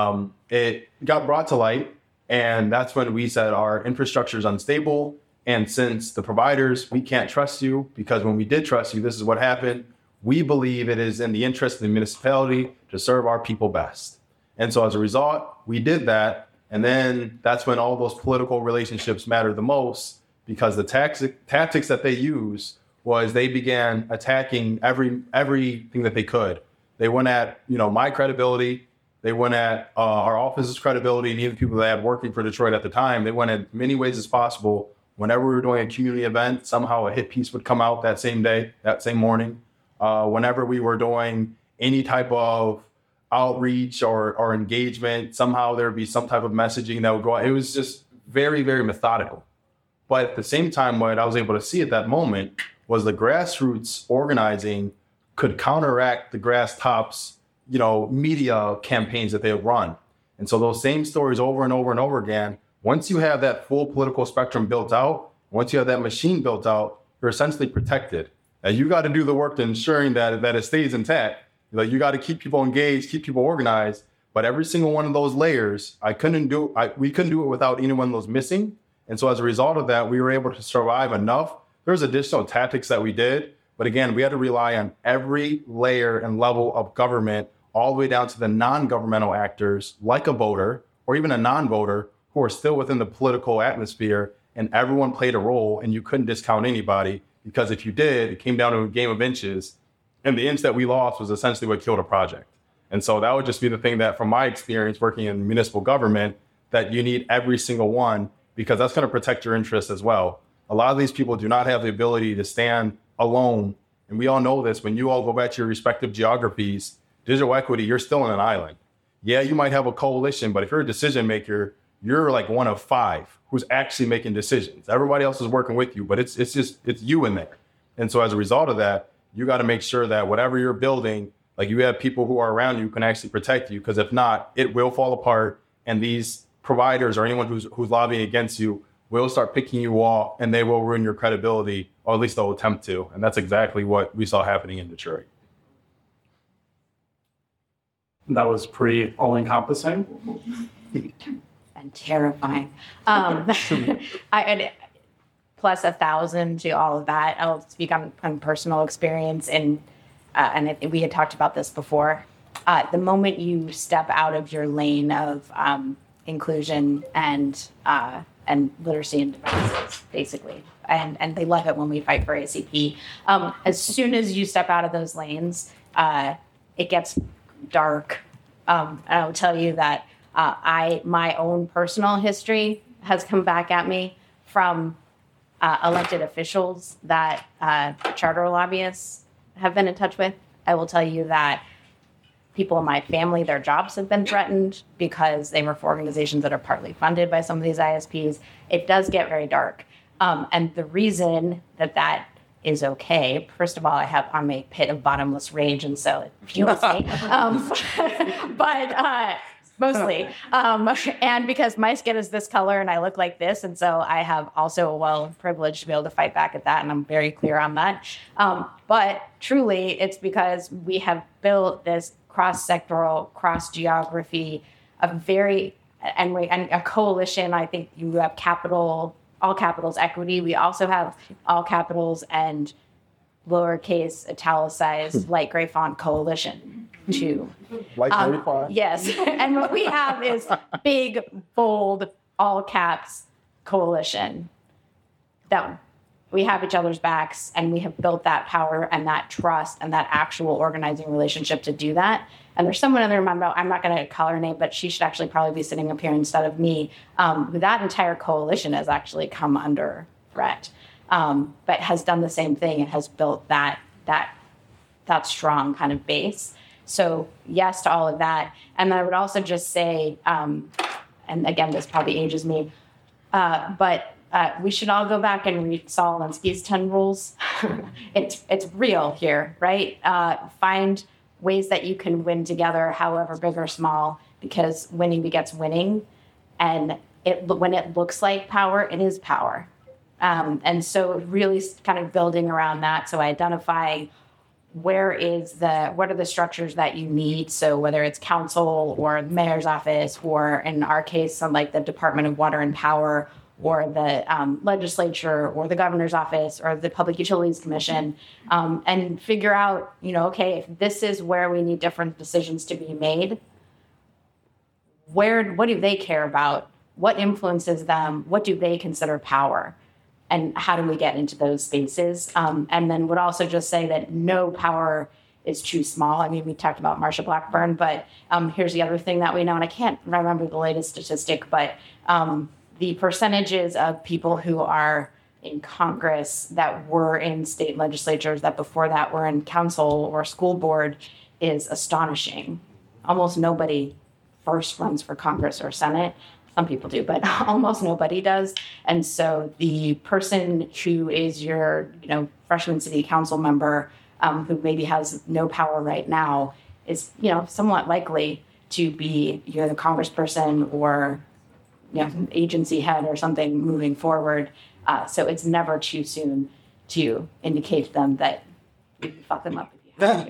it got brought to light. And that's when we said our infrastructure is unstable. And since the providers, we can't trust you, because when we did trust you, this is what happened. We believe it is in the interest of the municipality to serve our people best. And so as a result, we did that. And then that's when all those political relationships matter the most, because the tactics that they use was they began attacking everything that they could. They went at, my credibility. They went at our office's credibility, and even people that had working for Detroit at the time. They went in many ways as possible. Whenever we were doing a community event, somehow a hit piece would come out that same day, that same morning. Whenever we were doing any type of outreach or engagement, somehow there would be some type of messaging that would go out. It was just very, very methodical. But at the same time, what I was able to see at that moment was the grassroots organizing could counteract the grass tops, media campaigns that they would run. And so those same stories over and over and over again, once you have that full political spectrum built out, once you have that machine built out, you're essentially protected. And you got to do the work to ensuring that it stays intact. Like, you got to keep people engaged, keep people organized. But every single one of those layers, we couldn't do it without any one of those missing. And so as a result of that, we were able to survive enough. There's additional tactics that we did. But again, we had to rely on every layer and level of government, all the way down to the non-governmental actors, like a voter or even a non-voter, who are still within the political atmosphere. And everyone played a role, and you couldn't discount anybody, because if you did, it came down to a game of inches. And the inch that we lost was essentially what killed a project. And so that would just be the thing that, from my experience working in municipal government, that you need every single one, because that's going to protect your interests as well. A lot of these people do not have the ability to stand alone. And we all know this. When you all go back to your respective geographies, digital equity, you're still on an island. Yeah, you might have a coalition, but if you're a decision maker, you're like one of five who's actually making decisions. Everybody else is working with you, but it's you in there. And so as a result of that, you got to make sure that whatever you're building, like, you have people who are around you who can actually protect you, because if not, it will fall apart. And these providers or anyone who's lobbying against you will start picking you off, and they will ruin your credibility, or at least they'll attempt to. And that's exactly what we saw happening in Detroit. That was pretty all-encompassing. And terrifying. Plus 1,000 to all of that. I'll speak on personal experience, and we had talked about this before. The moment you step out of your lane of inclusion and literacy and devices, basically, and they love it when we fight for ACP. As soon as you step out of those lanes, it gets dark. And I will tell you that my own personal history has come back at me from elected officials that charter lobbyists have been in touch with. I will tell you that people in my family, their jobs have been threatened because they work for organizations that are partly funded by some of these ISPs. It does get very dark. And the reason that is okay, first of all, I have I'm a pit of bottomless rage, and so it fuels me. But mostly. And because my skin is this color and I look like this, and so I have also privilege to be able to fight back at that, and I'm very clear on that. But truly, it's because we have built this cross-sectoral, cross-geography, and a coalition. I think you have all capitals equity. We also have all capitals and lowercase italicized light gray font coalition too. Like font? Yes. And what we have is big, bold, all caps coalition. That we have each other's backs, and we have built that power and that trust and that actual organizing relationship to do that. And there's someone in the room, I'm not going to call her name, but she should actually probably be sitting up here instead of me. That entire coalition has actually come under threat, but has done the same thing and has built that strong kind of base. So yes to all of that. And then I would also just say, and again, this probably ages me, but we should all go back and read Saul Alinsky's 10 rules. It's real here, right? Find ways that you can win together, however big or small, because winning begets winning. And when it looks like power, it is power. And so really kind of building around that. So identify what are the structures that you need. So whether it's council or the mayor's office, or in our case, like the Department of Water and Power, or the legislature, or the governor's office, or the Public Utilities Commission, and figure out, okay, if this is where we need different decisions to be made, what do they care about? What influences them? What do they consider power? And how do we get into those spaces? And then would also just say that no power is too small. I mean, we talked about Marsha Blackburn, but here's the other thing that we know, and I can't remember the latest statistic, but the percentages of people who are in Congress that were in state legislatures that before that were in council or school board is astonishing. Almost nobody first runs for Congress or Senate. Some people do, but almost nobody does. And so the person who is your, freshman city council member who maybe has no power right now is, somewhat likely to be the congressperson or agency head or something moving forward. So it's never too soon to indicate to them that you can fuck them up. You're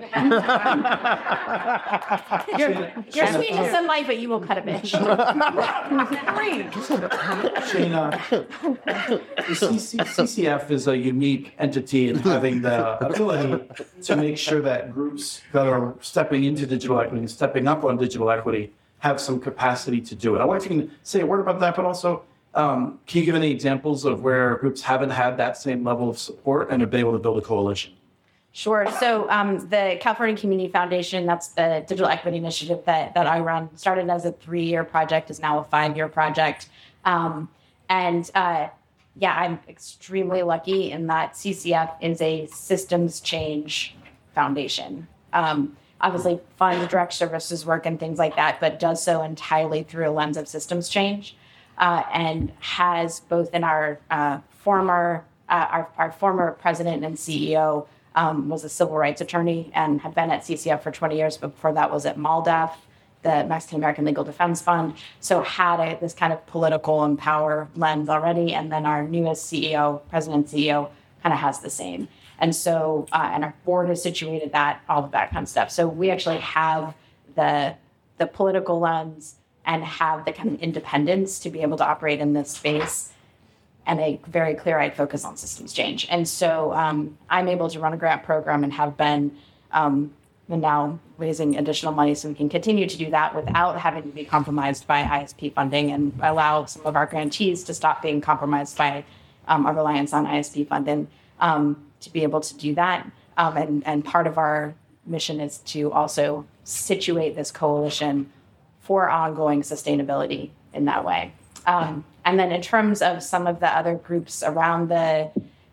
sweet to sunlight, but you will cut a bitch. Shana, CCF is a unique entity in having the ability to make sure that groups that are stepping into digital equity and stepping up on digital equity have some capacity to do it. I want you to say a word about that, but also, can you give any examples of where groups haven't had that same level of support and have been able to build a coalition? Sure. So the California Community Foundation, that's the digital equity initiative that I run, started as a 3-year project, is now a 5-year project. I'm extremely lucky in that CCF is a systems change foundation. Obviously fund direct services work and things like that, but does so entirely through a lens of systems change, and has both in our former president and CEO was a civil rights attorney and had been at CCF for 20 years. But before that was at MALDEF, the Mexican American Legal Defense Fund. So had this kind of political and power lens already. And then our newest president CEO, kind of has the same. And so, and our board has situated all of that kind of stuff. So we actually have the political lens and have the kind of independence to be able to operate in this space, and a very clear-eyed focus on systems change. And so I'm able to run a grant program and have been now raising additional money so we can continue to do that without having to be compromised by ISP funding, and allow some of our grantees to stop being compromised by our reliance on ISP funding to be able to do that. And part of our mission is to also situate this coalition for ongoing sustainability in that way. And then in terms of some of the other groups around the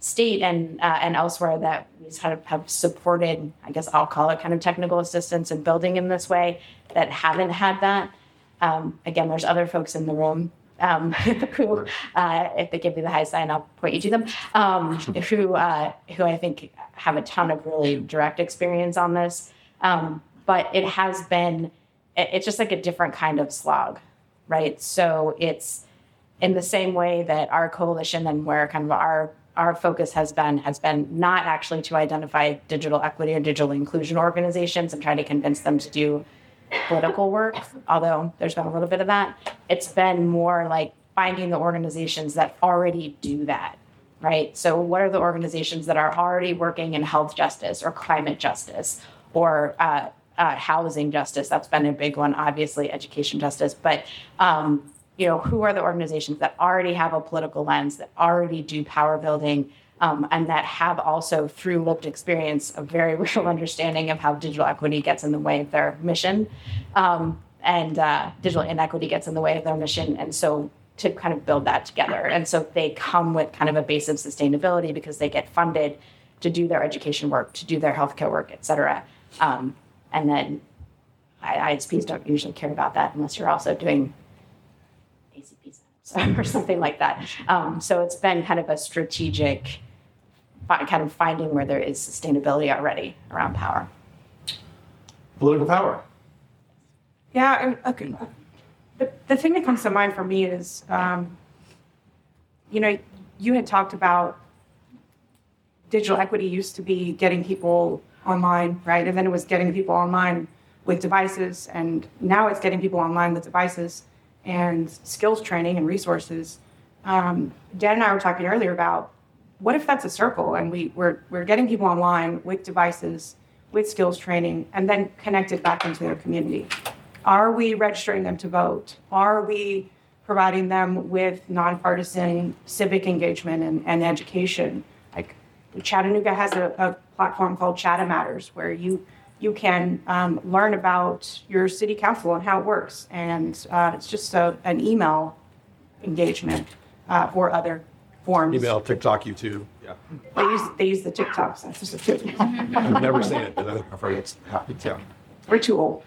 state and elsewhere that we kind of have supported, I guess I'll call it kind of technical assistance and building in this way that haven't had that. Again, there's other folks in the room who, if they give me the high sign, I'll point you to them, who I think have a ton of really direct experience on this. But it has been, it's just like a different kind of slog, right? So it's in the same way that our coalition and where kind of our focus has been not actually to identify digital equity or digital inclusion organizations and try to convince them to do political work, although there's been a little bit of that. It's been more like finding the organizations that already do that, right? So what are the organizations that are already working in health justice or climate justice or housing justice? That's been a big one, obviously, education justice. But, who are the organizations that already have a political lens, that already do power building, and that have also, through lived experience, a very real understanding of how digital equity gets in the way of their mission, and digital inequity gets in the way of their mission. And so to kind of build that together. And so they come with kind of a base of sustainability because they get funded to do their education work, to do their healthcare work, et cetera. And then ISPs don't usually care about that unless you're also doing ACP setups or something like that. So it's been kind of a strategic kind of finding where there is sustainability already around power. Political power. Yeah, okay. The thing that comes to mind for me is, you had talked about digital equity used to be getting people online, right? And then it was getting people online with devices, and now it's getting people online with devices and skills training and resources. Dan and I were talking earlier about what if that's a circle and we're getting people online with devices, with skills training, and then connected back into their community. Are we registering them to vote? Are we providing them with nonpartisan civic engagement and education? Like Chattanooga has a platform called Chatta Matters, where you can learn about your city council and how it works. And it's just an email engagement or other forms. Email, TikTok, YouTube. Yeah. They use the TikToks. That's just a tip. I've never seen it, but I've heard it's happy. Yeah. We're too old.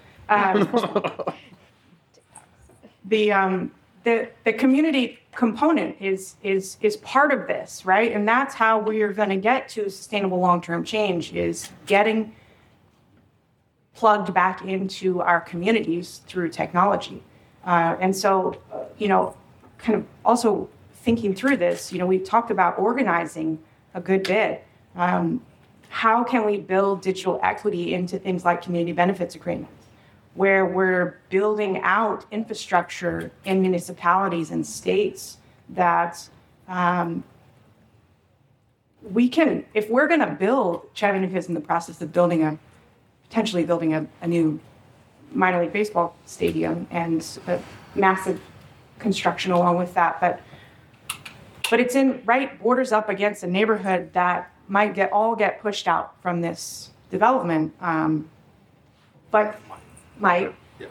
The community component is part of this, right? And that's how we are going to get to sustainable long-term change, is getting plugged back into our communities through technology. And so, kind of also thinking through this, we've talked about organizing a good bit. How can we build digital equity into things like community benefits agreements, where we're building out infrastructure in municipalities and states that we can, if we're going to build, Chattanooga is in the process of potentially building a new minor league baseball stadium and a massive construction along with that. But it's borders up against a neighborhood that might get pushed out from this development. But might.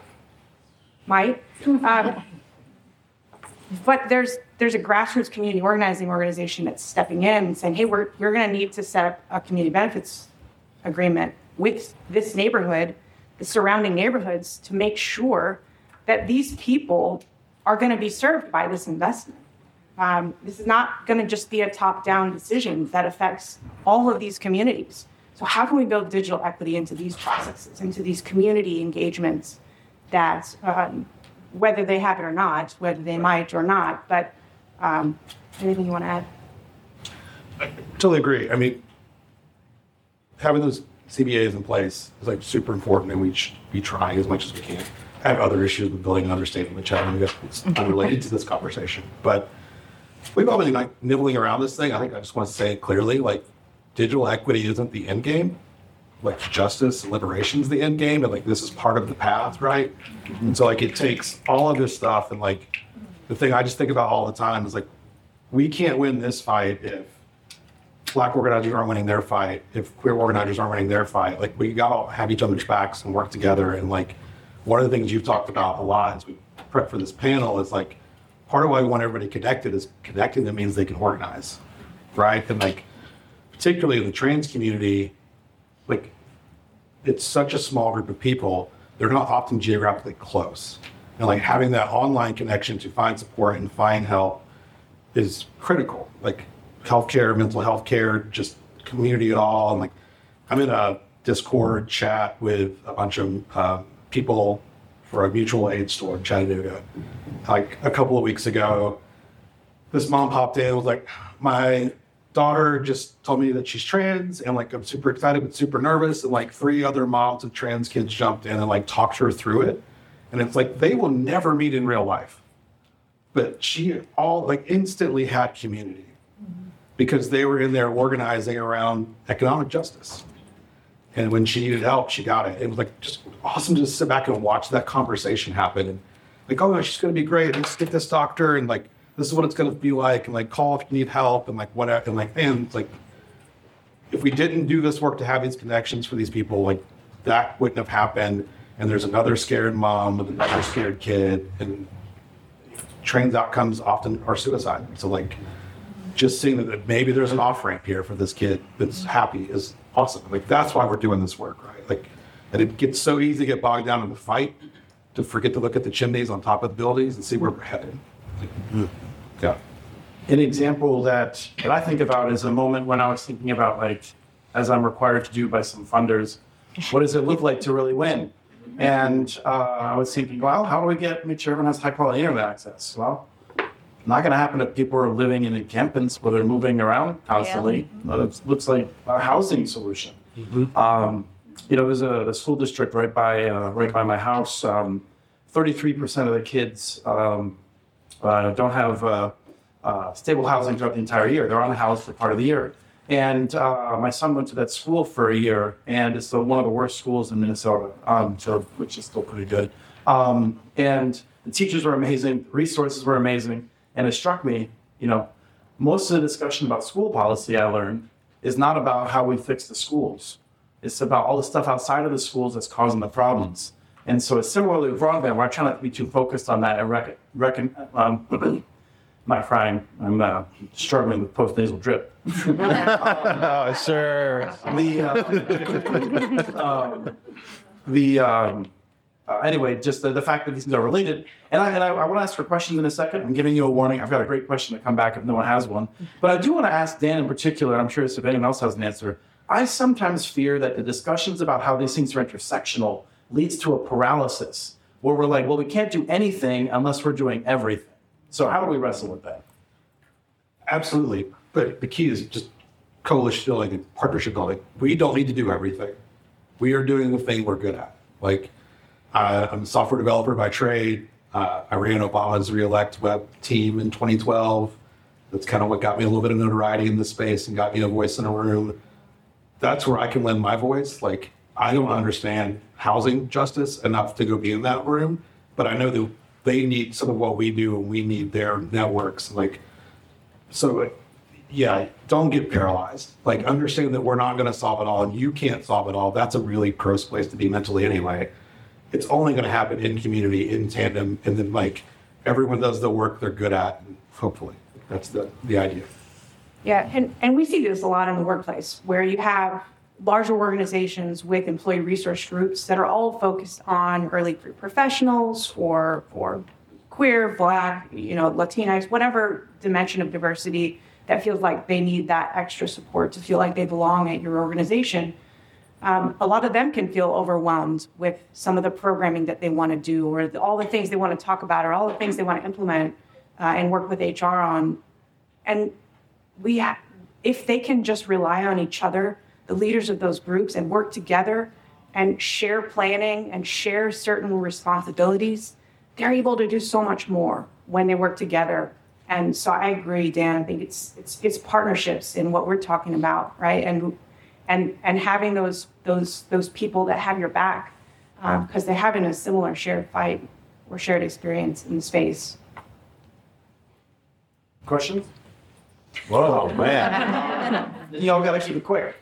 But there's a grassroots community organizing organization that's stepping in and saying, hey, we're going to need to set up a community benefits agreement with this neighborhood, the surrounding neighborhoods, to make sure that these people are going to be served by this investment. This is not going to just be a top-down decision that affects all of these communities. So how can we build digital equity into these processes, into these community engagements that, whether they have it or not, whether they might or not, but anything you want to add? I totally agree. I mean, having those CBAs in place is super important, and we should be trying as much as we can. I have other issues with building another stadium in Chattanooga. It's unrelated to this conversation, but we've all been nibbling around this thing. I think I just want to say it clearly, digital equity isn't the end game. Justice and liberation is the end game, and this is part of the path, right? And so it takes all of this stuff, and the thing I just think about all the time is we can't win this fight if Black organizers aren't winning their fight, if queer organizers aren't winning their fight. We gotta have each other's backs and work together. And one of the things you've talked about a lot as we prep for this panel is part of why we want everybody connected is connecting them means they can organize, right? And particularly in the trans community, like it's such a small group of people, they're not often geographically close. And like having that online connection to find support and find help is critical. Like healthcare, mental health care, just community at all. And like I'm in a Discord chat with a bunch of people for a mutual aid store in Chattanooga. Like a couple of weeks ago, this mom popped in and was like, my daughter just told me that she's trans, and like I'm super excited but super nervous. And like 3 other moms of trans kids jumped in and like talked her through it. And it's like they will never meet in real life. But she all like instantly had community because they were in there organizing around economic justice. And when she needed help, she got it. It was like just awesome to just sit back and watch that conversation happen. And like, oh, she's going to be great. Let's get this doctor. And like, this is what it's going to be like. And like, call if you need help. And like, whatever. And like, man, it's like, if we didn't do this work to have these connections for these people, like that wouldn't have happened. And there's another scared mom with another scared kid. And trans outcomes often are suicide. So like, just seeing that maybe there's an off-ramp here for this kid that's happy is awesome. Like, that's why we're doing this work, right? Like, and it gets so easy to get bogged down in the fight to forget to look at the chimneys on top of the buildings and see where we're headed. Like, yeah. An example that I think about is a moment when I was thinking about, like, as I'm required to do by some funders, what does it look like to really win? And I was thinking, well, how do we make sure everyone has high quality internet access? Well, not going to happen if people are living in encampments where they're moving around constantly. It looks like a housing solution. There's a school district right by my house. 33% of the kids don't have stable housing throughout the entire year. They're unhoused for part of the year. And my son went to that school for a year, and it's one of the worst schools in Minnesota, which is still pretty good. And the teachers were amazing, the resources were amazing. And it struck me, most of the discussion about school policy I learned is not about how we fix the schools. It's about all the stuff outside of the schools that's causing the problems. And so it's similarly with broadband, where I try not to be too focused on that and my crying. I'm struggling with postnasal drip. Oh, sure. Anyway, just the fact that these things are related. And I want to ask for questions in a second. I'm giving you a warning. I've got a great question to come back if no one has one. But I do want to ask Dan in particular, I'm sure if anyone else has an answer. I sometimes fear that the discussions about how these things are intersectional leads to a paralysis, where we're like, well, we can't do anything unless we're doing everything. So how do we wrestle with that? Absolutely. But the key is just coalition building and partnership building. We don't need to do everything. We are doing the thing we're good at. Like, I'm a software developer by trade. I ran Obama's Reelect Web team in 2012. That's kind of what got me a little bit of notoriety in this space and got me a voice in a room. That's where I can lend my voice. Like, I don't understand housing justice enough to go be in that room, but I know that they need some of what we do and we need their networks. Like, so yeah, don't get paralyzed. Like, understand that we're not going to solve it all and you can't solve it all. That's a really gross place to be mentally anyway. It's only going to happen in community, in tandem, and then like everyone does the work they're good at. And hopefully, that's the idea. Yeah, and we see this a lot in the workplace, where you have larger organizations with employee resource groups that are all focused on early career professionals or queer, Black, Latinx, whatever dimension of diversity that feels like they need that extra support to feel like they belong at your organization. A lot of them can feel overwhelmed with some of the programming that they want to do, or all the things they want to talk about, or all the things they want to implement and work with HR on. And if they can just rely on each other, the leaders of those groups, and work together and share planning and share certain responsibilities, they're able to do so much more when they work together. And so I agree, Dan. I think it's partnerships in what we're talking about, right? And having those people that have your back because they're having a similar shared fight or shared experience in the space. Questions? Whoa, man. Y'all got to keep it quick.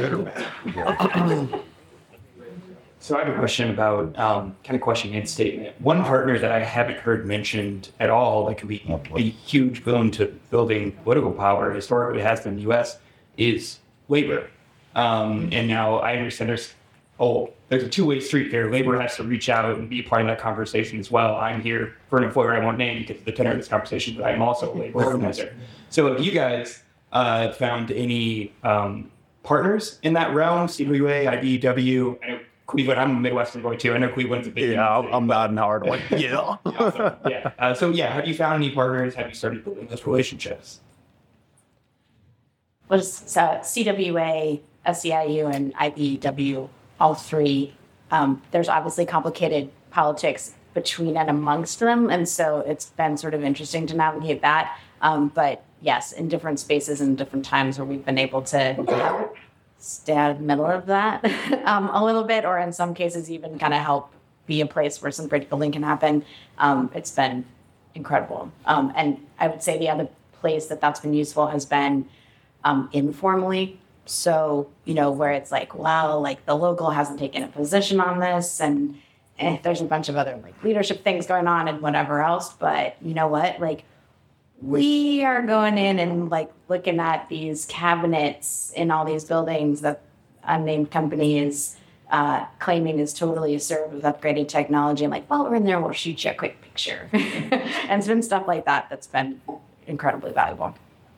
So I have a question about kind of question and statement. One partner that I haven't heard mentioned at all that could be a huge boon to building political power, historically has been the U.S., is labor. And now I understand there's a two-way street there. Labor has to reach out and be part of that conversation as well. I'm here for an employer I won't name because of the tenor of this conversation, but I'm also a labor organizer. So have you guys found any partners in that realm? CWA, IBEW, I know Cleveland, I'm a Midwestern boy too. I know Cleveland's a big I'm nodding hard. Like, yeah. Have you found any partners? Have you started building those relationships? Well, so CWA, SEIU, and IBEW, all three, there's obviously complicated politics between and amongst them. And so it's been sort of interesting to navigate that. But yes, in different spaces and different times where we've been able to stay out of the middle of that a little bit, or in some cases even kind of help be a place where some bridge building can happen. It's been incredible. And I would say the other place that's been useful has been informally. So, where it's like, well, like the local hasn't taken a position on this, and there's a bunch of other like leadership things going on and whatever else. But you know what? Like, we are going in and like looking at these cabinets in all these buildings that unnamed company is claiming is totally served with upgraded technology. And like, while we're in there, we'll shoot you a quick picture. And it's been stuff like that that's been incredibly valuable.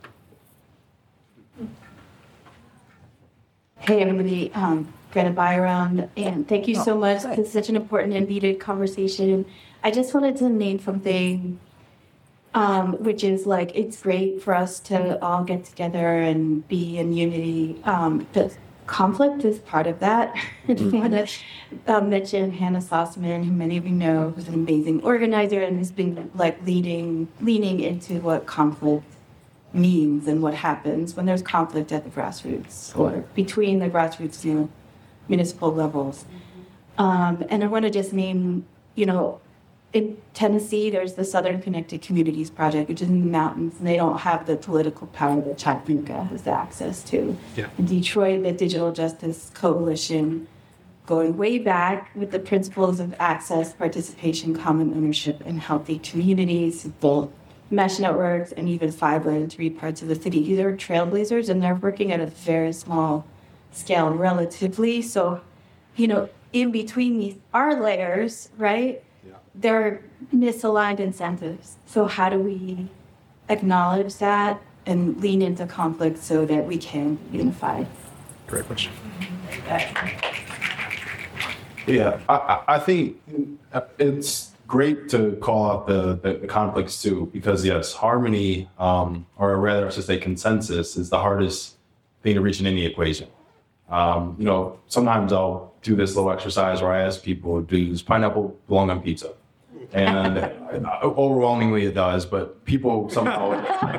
Hey everybody, Greta Byron, and thank you so much. It's such an important and needed conversation. I just wanted to name something, which is like, it's great for us to all get together and be in unity. But conflict is part of that. I want to mention Hannah Sossaman, who many of you know, who's an amazing organizer and has been like leaning into what conflict means and what happens when there's conflict at the grassroots or between the grassroots and municipal levels. And I want to just name, in Tennessee, there's the Southern Connected Communities Project, which is in the mountains, and they don't have the political power that Chattanooga has access to. Yeah. In Detroit, the Digital Justice Coalition, going way back with the principles of access, participation, common ownership, and healthy communities, both mesh networks, and even fiber in 3 parts of the city. These are trailblazers, and they're working at a very small scale relatively. So, in between these are layers, right? Yeah. There are misaligned incentives. So how do we acknowledge that and lean into conflict so that we can unify? Great question. Yeah, I think it's great to call out the conflicts too, because yes, harmony, or rather I should say consensus, is the hardest thing to reach in any equation. Sometimes I'll do this little exercise where I ask people, does pineapple belong on pizza? And overwhelmingly it does, but people somehow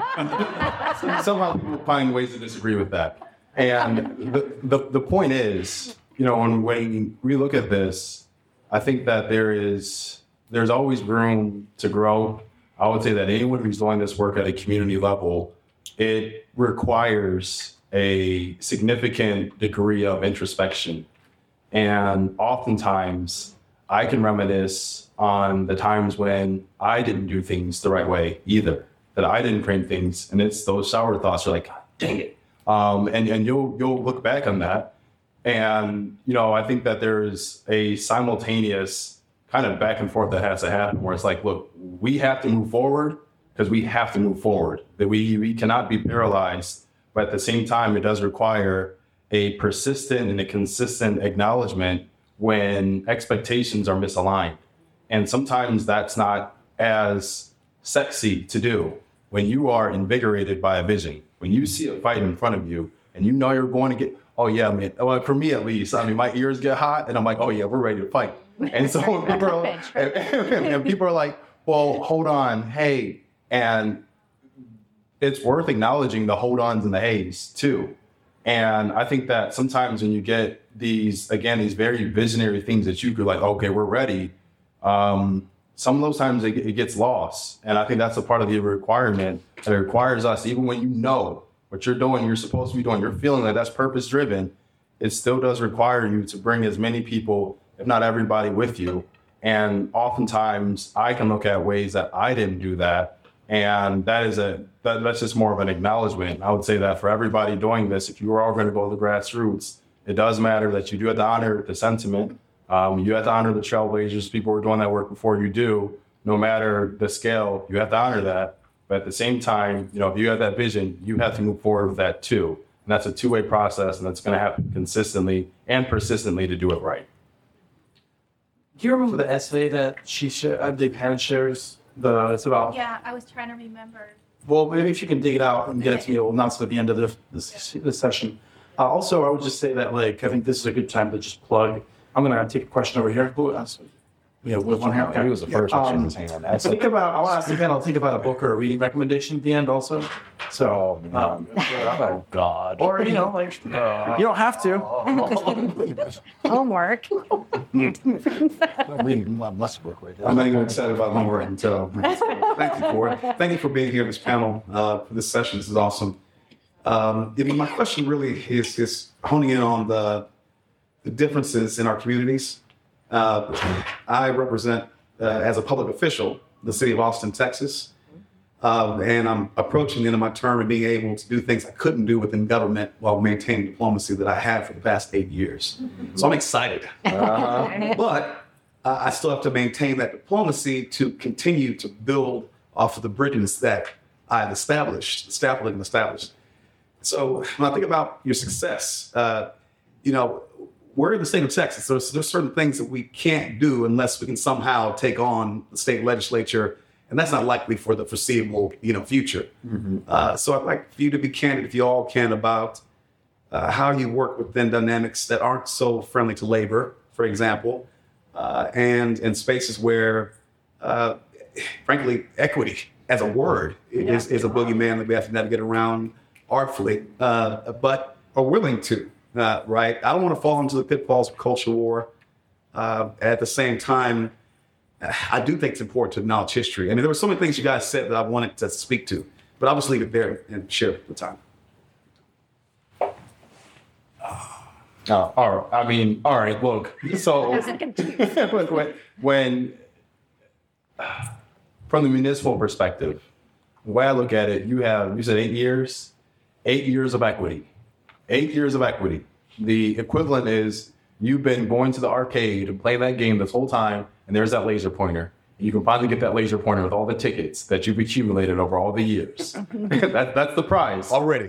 people find ways to disagree with that. And the point is, when we look at this, I think that there's always room to grow. I would say that anyone who's doing this work at a community level, it requires a significant degree of introspection. And oftentimes I can reminisce on the times when I didn't do things the right way either, that I didn't frame things. And it's those sour thoughts are like, God, dang it. And you'll look back on that. And, I think that there's a simultaneous kind of back and forth that has to happen where it's like, look, we have to move forward because we have to move forward, that we cannot be paralyzed. But at the same time, it does require a persistent and a consistent acknowledgement when expectations are misaligned. And sometimes that's not as sexy to do when you are invigorated by a vision, when you see a fight in front of you and you're going to get, oh yeah, man, well, for me at least, my ears get hot and I'm like, oh yeah, we're ready to fight. And so people are like, well, hold on, hey, and it's worth acknowledging the hold ons and the hays too. And I think that sometimes when you get these very visionary things that you could like, okay, we're ready. Some of those times it gets lost. And I think that's a part of the requirement that it requires us, even when you know what you're doing, you're supposed to be doing, you're feeling like that's purpose driven. It still does require you to bring as many people, if not everybody, with you. And oftentimes I can look at ways that I didn't do that. And that's just more of an acknowledgement. I would say that for everybody doing this, if you are all going to go to the grassroots, it does matter that you do have to honor the sentiment. You have to honor the trailblazers, people who are doing that work before you do, no matter the scale, you have to honor that. But at the same time, if you have that vision, you have to move forward with that too. And that's a two-way process, and that's going to happen consistently and persistently to do it right. Do you remember the essay that Dave Hannon shares? It's about. Yeah, I was trying to remember. Well, maybe if you can dig it out and get it to me, we'll announce it at the end of this session. Also, I would just say that, I think this is a good time to just plug. I'm going to take a question over here. Yeah, with one hand. He was the first one to his hand. I want to ask the panel to think about a book or a reading recommendation at the end also. So, Oh, God. or, you don't have to. Homework. I'm reading my must book right I'm now. not even excited about homework until. Thank you for it. Thank you for being here, this panel, for this session. This is awesome. My question really is honing in on the differences in our communities. I represent, as a public official, the city of Austin, Texas. And I'm approaching the end of my term and being able to do things I couldn't do within government while maintaining diplomacy that I had for the past 8 years. So I'm excited. But I still have to maintain that diplomacy to continue to build off of the bridges that I've established. So when I think about your success, we're in the state of Texas. So there's certain things that we can't do unless we can somehow take on the state legislature. And that's not likely for the foreseeable, future. Mm-hmm. So I'd like for you to be candid, if you all can, about how you work within dynamics that aren't so friendly to labor, for example, and in spaces where, frankly, equity as a word is a boogeyman that we have to navigate around artfully, but are willing to. Right? I don't want to fall into the pitfalls of culture war. At the same time, I do think it's important to acknowledge history. I mean, there were so many things you guys said that I wanted to speak to, but I'll just leave it there and share the time. All right, look. So when from the municipal perspective, the way I look at it, you said 8 years, 8 years of equity. 8 years of equity. The equivalent is you've been going to the arcade and playing that game this whole time, and there's that laser pointer. You can finally get that laser pointer with all the tickets that you've accumulated over all the years. That's the prize already.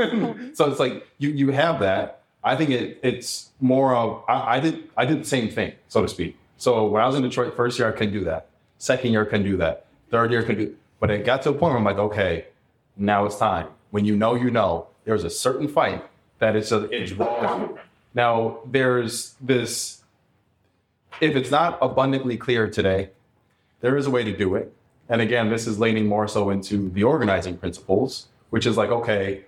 So it's like you have that. I think it's more of I did the same thing, so to speak. So when I was in Detroit, first year I couldn't do that. Second year I couldn't do that. Third year I couldn't do. But it got to a point where I'm like, okay, now it's time. When you know, there's a certain fight that it's wrong. Now, there's this, if it's not abundantly clear today, there is a way to do it. And again, this is leaning more so into the organizing principles, which is like, okay,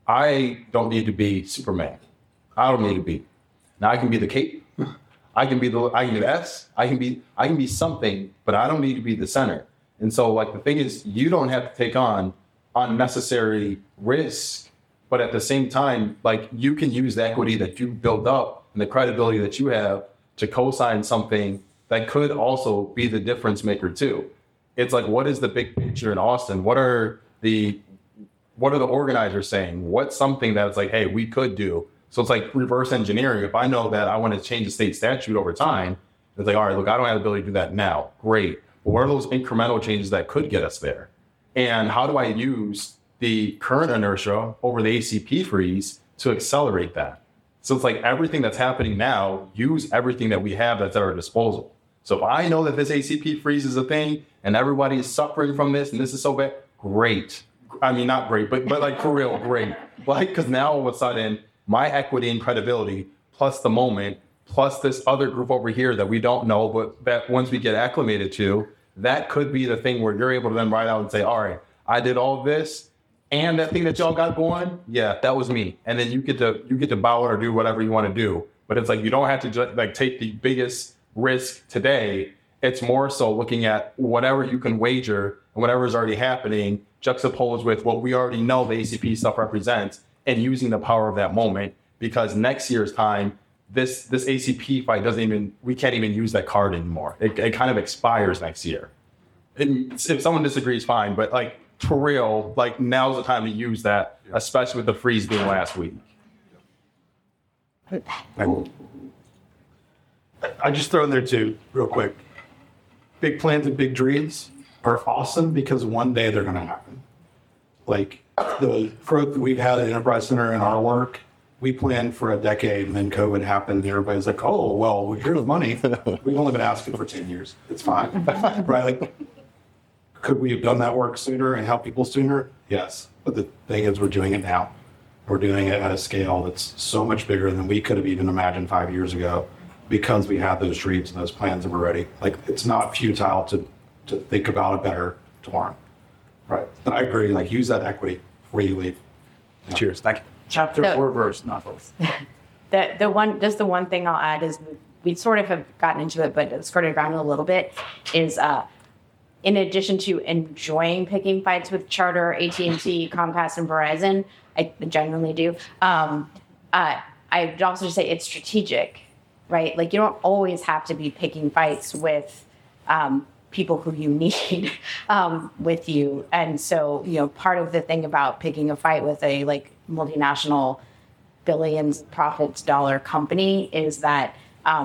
I don't need to be Superman. I don't need to be. Now I can be the cape. I can be the S. I can be something, but I don't need to be the center. And so like the thing is, you don't have to take on unnecessary risk. But at the same time, like you can use the equity that you build up and the credibility that you have to co-sign something that could also be the difference maker too. It's like, what is the big picture in Austin? What are the organizers saying? What's something that's like, hey, we could do? So it's like reverse engineering. If I know that I want to change the state statute over time, it's like, all right, look, I don't have the ability to do that now. Great. But what are those incremental changes that could get us there? And how do I use the current inertia over the ACP freeze to accelerate that? So it's like everything that's happening now, use everything that we have that's at our disposal. So if I know that this ACP freeze is a thing and everybody is suffering from this and this is so bad, great. I mean, not great, but like for real, great. Like, because now all of a sudden, my equity and credibility plus the moment, plus this other group over here that we don't know, but that once we get acclimated to, that could be the thing where you're able to then write out and say, all right, I did all this. And that thing that y'all got going, yeah, that was me. And then you get to bow out or do whatever you want to do. But it's like you don't have to just like take the biggest risk today. It's more so looking at whatever you can wager and whatever is already happening, juxtaposed with what we already know the ACP stuff represents, and using the power of that moment. Because next year's time, this ACP fight we can't even use that card anymore. It kind of expires next year. If someone disagrees, fine. But like for real, like now's the time to use that, especially with the freeze being last week. I just throw in there too, real quick. Big plans and big dreams are awesome because one day they're going to happen. Like the growth that we've had at Enterprise Center in our work, we planned for a decade and then COVID happened and everybody's like, oh, well, here's the money. We've only been asking for 10 years. It's fine. Right? Like, could we have done that work sooner and help people sooner? Yes. But the thing is, we're doing it now. We're doing it at a scale that's so much bigger than we could have even imagined 5 years ago because we have those dreams and those plans and we're ready. Like, it's not futile to think about a better tomorrow. Right. I agree. Like, use that equity before you leave. Cheers. Thank you. Chapter So- 4 verse, not both. The one thing I'll add is we sort of have gotten into it, but skirted around it a little bit. Is in addition to enjoying picking fights with Charter, AT&T, Comcast, and Verizon, I genuinely do. I would also say it's strategic, right? Like you don't always have to be picking fights with people who you need with you. And so, part of the thing about picking a fight with a multinational billions profits dollar company is that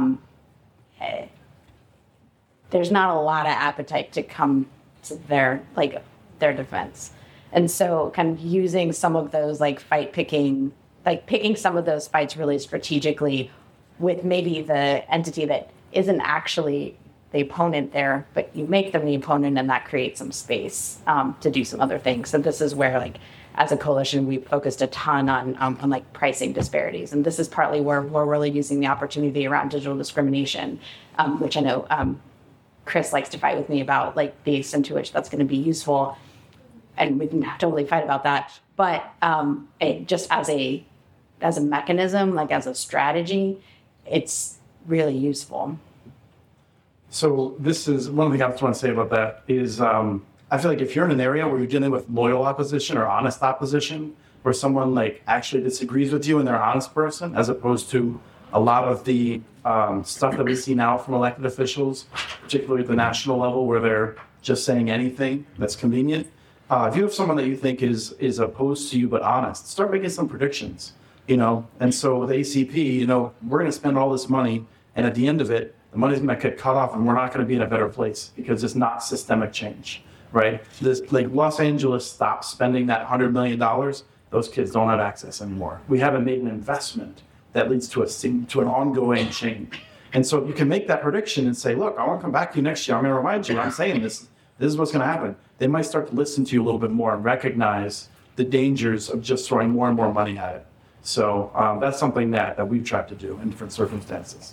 there's not a lot of appetite to come to their defense. And so kind of using some of those picking some of those fights really strategically with maybe the entity that isn't actually the opponent there, but you make them the opponent and that creates some space to do some other things. So this is where as a coalition, we focused a ton on pricing disparities. And this is partly where we're really using the opportunity around digital discrimination, which I know Chris likes to fight with me about, the extent to which that's going to be useful. And we can totally fight about that. But just as a mechanism, as a strategy, it's really useful. So this is one of the things I just want to say about that is I feel like if you're in an area where you're dealing with loyal opposition or honest opposition, where someone actually disagrees with you and they're an honest person, as opposed to a lot of the stuff that we see now from elected officials, particularly at the national level, where they're just saying anything that's convenient. If you have someone that you think is opposed to you but honest, start making some predictions. And so with ACP, we're going to spend all this money, and at the end of it, the money's going to get cut off, and we're not going to be in a better place because it's not systemic change, right? This Los Angeles stopped spending that $100 million. Those kids don't have access anymore. We haven't made an investment that leads to an ongoing change. And so you can make that prediction and say, look, I want to come back to you next year. I'm going to remind you. I'm saying this. This is what's going to happen. They might start to listen to you a little bit more and recognize the dangers of just throwing more and more money at it. So that's something that we've tried to do in different circumstances.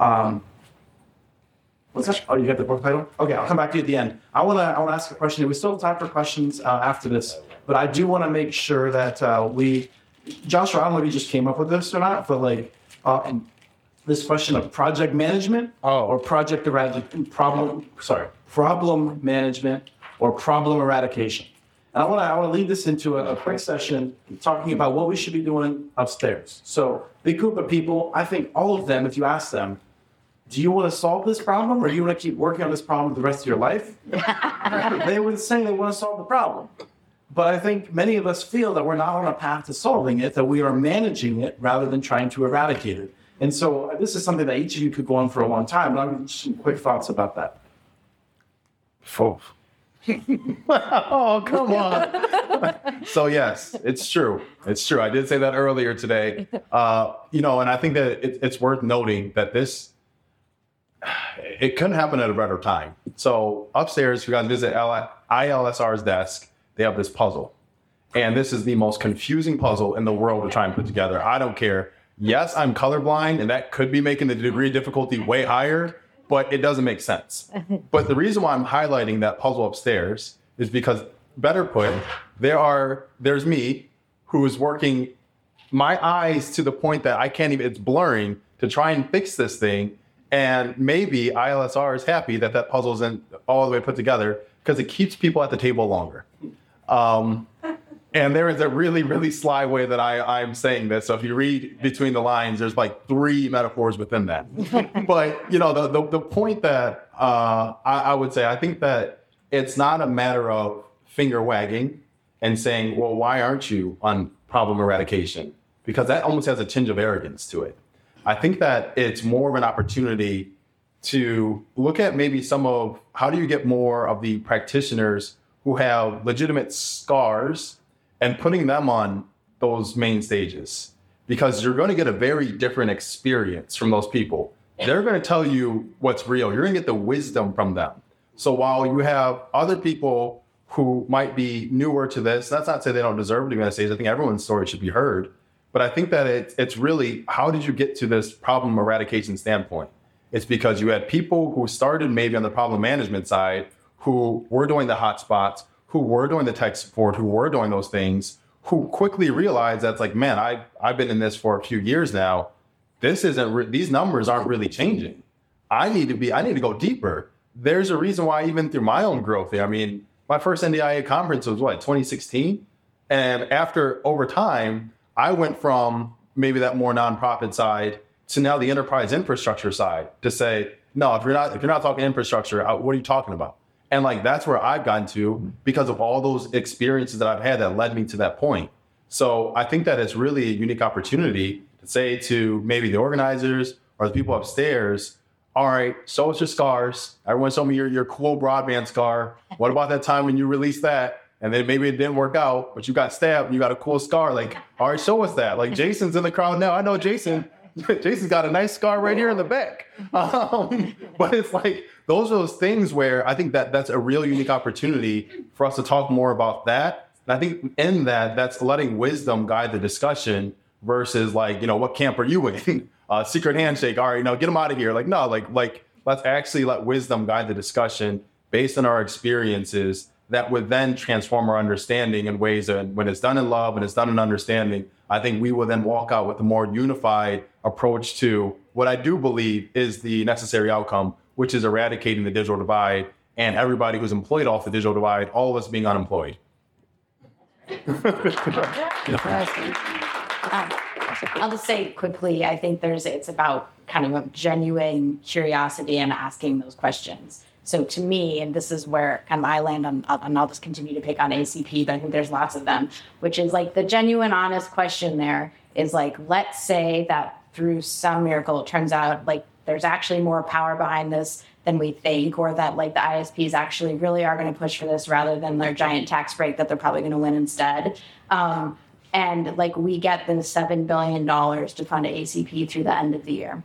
What's that? Oh, you got the book title? Okay, I'll come back to you at the end. I want to ask a question. We still have time for questions after this, but I do want to make sure that Joshua, I don't know if you just came up with this or not, but this question of project management or problem management or problem eradication. And I want to lead this into a quick session talking about what we should be doing upstairs. So big group of people, I think all of them, if you ask them, do you want to solve this problem or do you want to keep working on this problem the rest of your life? They would say they want to solve the problem. But I think many of us feel that we're not on a path to solving it, that we are managing it rather than trying to eradicate it. And so this is something that each of you could go on for a long time, but I'm just some quick thoughts about that. Oh, come on. So yes, it's true. It's true. I did say that earlier today. And I think that it's worth noting that it couldn't happen at a better time. So upstairs, if you guys visit ILSR's desk, they have this puzzle. And this is the most confusing puzzle in the world to try and put together. I don't care. Yes, I'm colorblind, and that could be making the degree of difficulty way higher, but it doesn't make sense. But the reason why I'm highlighting that puzzle upstairs is because, better put, there's me who is working my eyes to the point that I can't even, it's blurring to try and fix this thing. And maybe ILSR is happy that puzzle isn't all the way put together because it keeps people at the table longer. And there is a really, really sly way that I'm saying this. So if you read between the lines, there's 3 metaphors within that. But, the point that I would say, I think that it's not a matter of finger wagging and saying, well, why aren't you on problem eradication? Because that almost has a tinge of arrogance to it. I think that it's more of an opportunity to look at maybe some of how do you get more of the practitioners who have legitimate scars and putting them on those main stages, because you're going to get a very different experience from those people. They're going to tell you what's real. You're going to get the wisdom from them. So while you have other people who might be newer to this, that's not to say they don't deserve to be on stage. I think everyone's story should be heard. But I think that it's really, how did you get to this problem eradication standpoint? It's because you had people who started maybe on the problem management side, who were doing the hotspots, who were doing the tech support, who were doing those things, who quickly realized that's like, man, I've been in this for a few years now. These numbers aren't really changing. I need to go deeper. There's a reason why even through my own growth there, I mean, my first NDIA conference was 2016? And after over time, I went from maybe that more nonprofit side to now the enterprise infrastructure side to say, no, if you're not talking infrastructure, what are you talking about? And like, that's where I've gotten to because of all those experiences that I've had that led me to that point. So I think that it's really a unique opportunity to say to maybe the organizers or the people upstairs, all right, show us your scars. Everyone show me your cool broadband scar. What about that time when you released that? And then maybe it didn't work out, but you got stabbed and you got a cool scar. Like, all right, show us that. Like, Jason's in the crowd now. I know Jason's got a nice scar right here in the back. But it's like, those are those things where I think that's a real unique opportunity for us to talk more about that. And I think in that's letting wisdom guide the discussion versus like, what camp are you in? Secret handshake. All right, get them out of here. Like, no, like let's actually let wisdom guide the discussion based on our experiences that would then transform our understanding in ways that when it's done in love and it's done in understanding, I think we will then walk out with a more unified approach to what I do believe is the necessary outcome, which is eradicating the digital divide and everybody who's employed off the digital divide, all of us being unemployed. I'll just say quickly, I think it's about kind of a genuine curiosity and asking those questions. So to me, and this is where kind of I land on, and I'll just continue to pick on ACP, but I think there's lots of them, which is like the genuine, honest question there is like, let's say that through some miracle, it turns out like there's actually more power behind this than we think, or that like the ISPs actually really are going to push for this rather than their giant tax break that they're probably going to win instead. And like we get the $7 billion to fund ACP through the end of the year.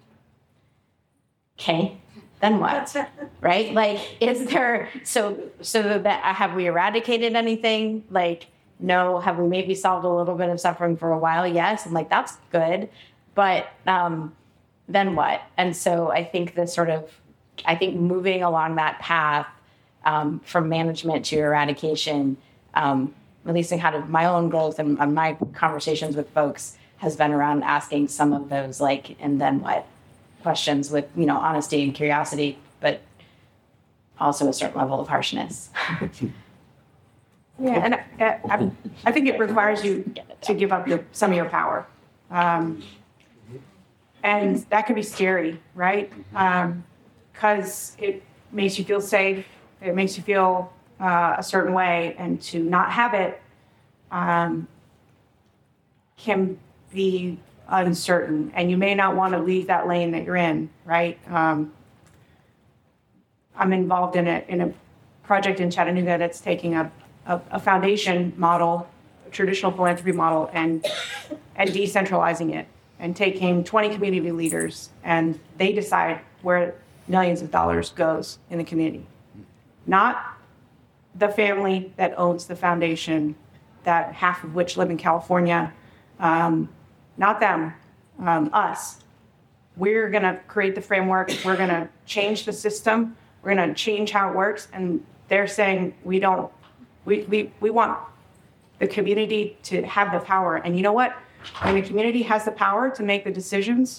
Okay. Then what? Right? Like, is there, so that have we eradicated anything? Like, no. Have we maybe solved a little bit of suffering for a while? Yes. And like, that's good. But then what? And so I think moving along that path from management to eradication, at least in kind of my own growth and my conversations with folks has been around asking some of those like, and then what? Questions with honesty and curiosity, but also a certain level of harshness. Yeah, and I think it requires you to give up some of your power, and that can be scary, right? Because it makes you feel safe, it makes you feel a certain way, and to not have it can be uncertain, and you may not want to leave that lane that you're in, right? I'm involved in a project in Chattanooga that's taking a foundation model, a traditional philanthropy model, and decentralizing it, and taking 20 community leaders, and they decide where millions of dollars goes in the community. Not the family that owns the foundation, that half of which live in California, not them, us. We're going to create the framework. We're going to change the system. We're going to change how it works. And they're saying we want the community to have the power. And you know what? When the community has the power to make the decisions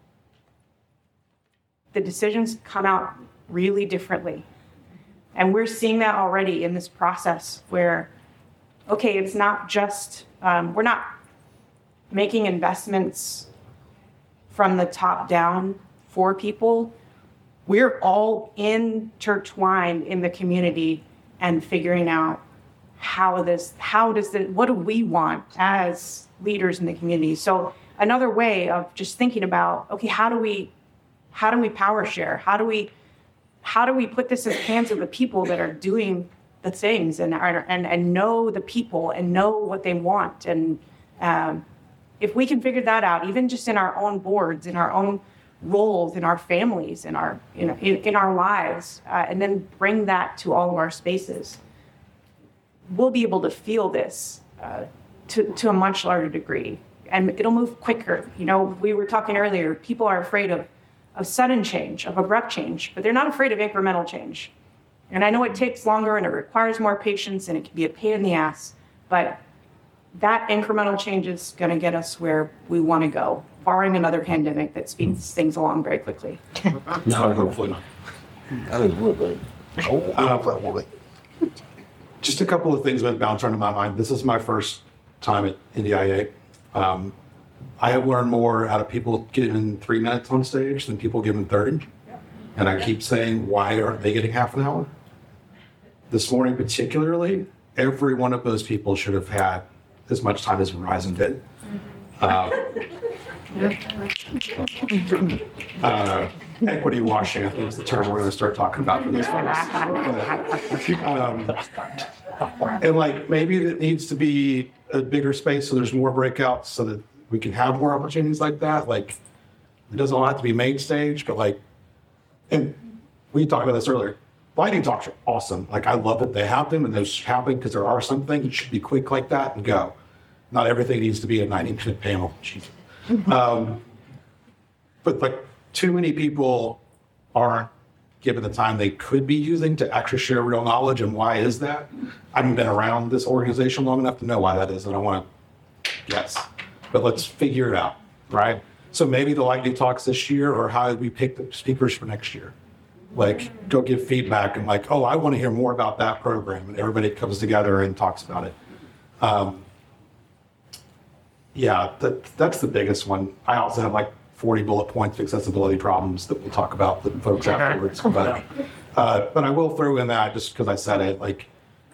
come out really differently. And we're seeing that already in this process where, okay, it's not just, we're not making investments from the top down for people. We're all intertwined in the community and figuring out what do we want as leaders in the community? So another way of just thinking about, okay, how do we power share? How do we put this in the hands of the people that are doing the things and know the people and know what they want? And if we can figure that out, even just in our own boards, in our own roles, in our families, in our lives, and then bring that to all of our spaces, we'll be able to feel this to a much larger degree, and it'll move quicker. We were talking earlier, people are afraid of sudden change, of abrupt change, but they're not afraid of incremental change. And I know it takes longer and it requires more patience and it can be a pain in the ass, but that incremental change is going to get us where we want to go, barring another pandemic that speeds things along very quickly. No, hopefully not. Just a couple of things that bounce around in my mind. This is my first time at NDIA. I have learned more out of people given 3 minutes on stage than people given 30. And I keep saying, why aren't they getting half an hour? This morning particularly, every one of those people should have had as much time as Verizon did. Equity washing, I think, is the term we're going to start talking about for this one. And maybe it needs to be a bigger space so there's more breakouts so that we can have more opportunities like that. It doesn't all have to be main stage, but and we talked about this earlier. Lightning talks are awesome. I love that they have them and those happen because there are some things that should be quick like that and go. Not everything needs to be a 90-minute panel. But too many people aren't given the time they could be using to actually share real knowledge. And why is that? I haven't been around this organization long enough to know why that is. I don't want to guess, but let's figure it out, right? So maybe the lightning talks this year, or how we pick the speakers for next year. Go give feedback and oh, I want to hear more about that program, and everybody comes together and talks about it. That's the biggest one. I also have 40 bullet points of accessibility problems that we'll talk about with folks afterwards. But I will throw in that just because I said it.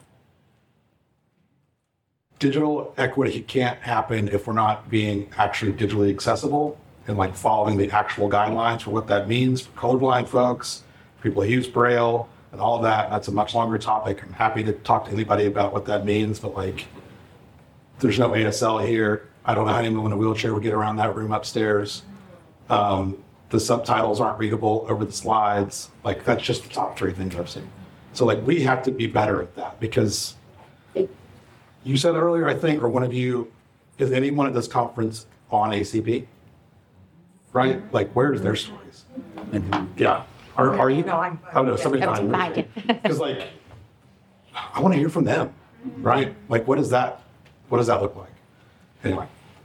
Digital equity can't happen if we're not being actually digitally accessible and following the actual guidelines for what that means for colorblind folks, people who use Braille, and all of that. That's a much longer topic. I'm happy to talk to anybody about what that means, but there's no ASL here. I don't know how anyone in a wheelchair would get around that room upstairs. The subtitles aren't readable over the slides. That's just the top 3 things I've seen. So we have to be better at that, because you said earlier, I think, or one of you, is anyone at this conference on ACP? Right? Where's their stories? Yeah. Are you? No, oh no, somebody's not. Because I want to hear from them, right? What does that look like? Anyway.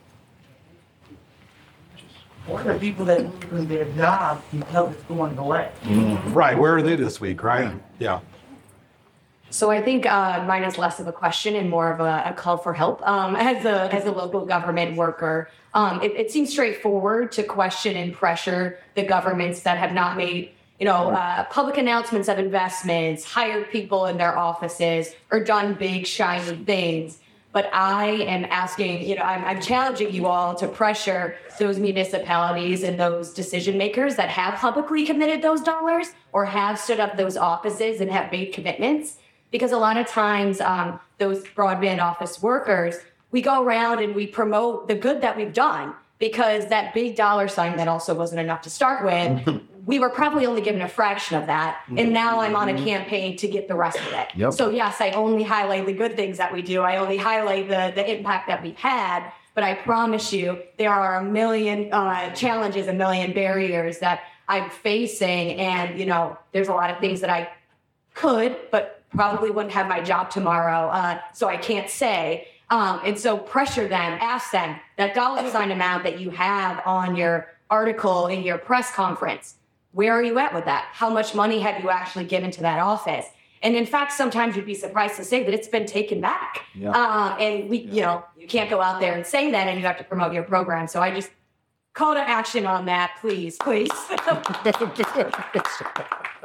What are the people that lose their job because it's going away? Right. Where are they this week, right? Yeah. So I think mine is less of a question and more of a call for help. As a local government worker, it seems straightforward to question and pressure the governments that have not made public announcements of investments, hired people in their offices, or done big shiny things. But I am asking, I'm challenging you all to pressure those municipalities and those decision makers that have publicly committed those dollars or have stood up those offices and have made commitments. Because a lot of times, those broadband office workers, we go around and we promote the good that we've done, because that big dollar sign that also wasn't enough to start with, we were probably only given a fraction of that. And now I'm on a campaign to get the rest of it. Yep. So yes, I only highlight the good things that we do. I only highlight the impact that we've had. But I promise you, there are a million challenges, a million barriers that I'm facing. And, there's a lot of things that I could, but probably wouldn't have my job tomorrow. So I can't say. And so pressure them, ask them that dollar sign amount that you have on your article in your press conference. Where are you at with that? How much money have you actually given to that office? And in fact, sometimes you'd be surprised to say that it's been taken back. Yeah. And you can't go out there and say that, and you have to promote your program. So I just call to action on that, please.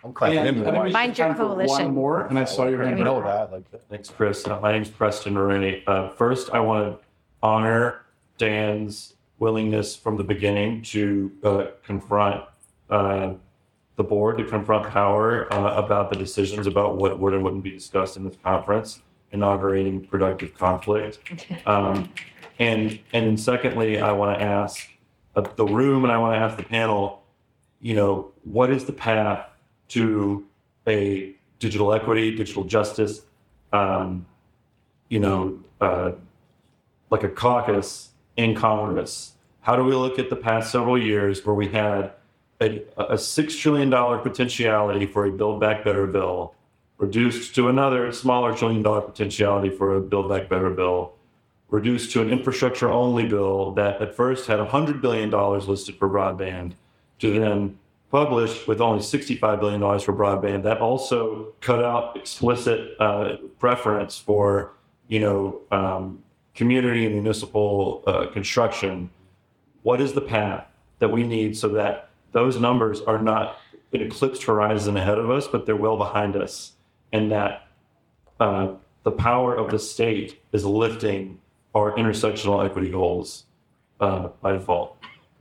I'm clapping And him. I think we Mind should your have time for coalition. one more, and I saw your hand. know that. Like, Thanks, Chris. My name's Preston Maroney. First, I want to honor Dan's willingness from the beginning to confront the board, to confront power about the decisions about what would and wouldn't be discussed in this conference, inaugurating productive conflict. And then secondly, I want to ask the room and I want to ask the panel, what is the path to a digital equity, digital justice, like a caucus in Congress? How do we look at the past several years where we had a $6 trillion potentiality for a Build Back Better bill, reduced to another smaller $1 trillion potentiality for a Build Back Better bill, reduced to an infrastructure-only bill that at first had $100 billion listed for broadband, to then published with only $65 billion for broadband. That also cut out explicit preference for, community and municipal construction. What is the path that we need so that those numbers are not an eclipsed horizon ahead of us, but they're well behind us, and that the power of the state is lifting our intersectional equity goals by default?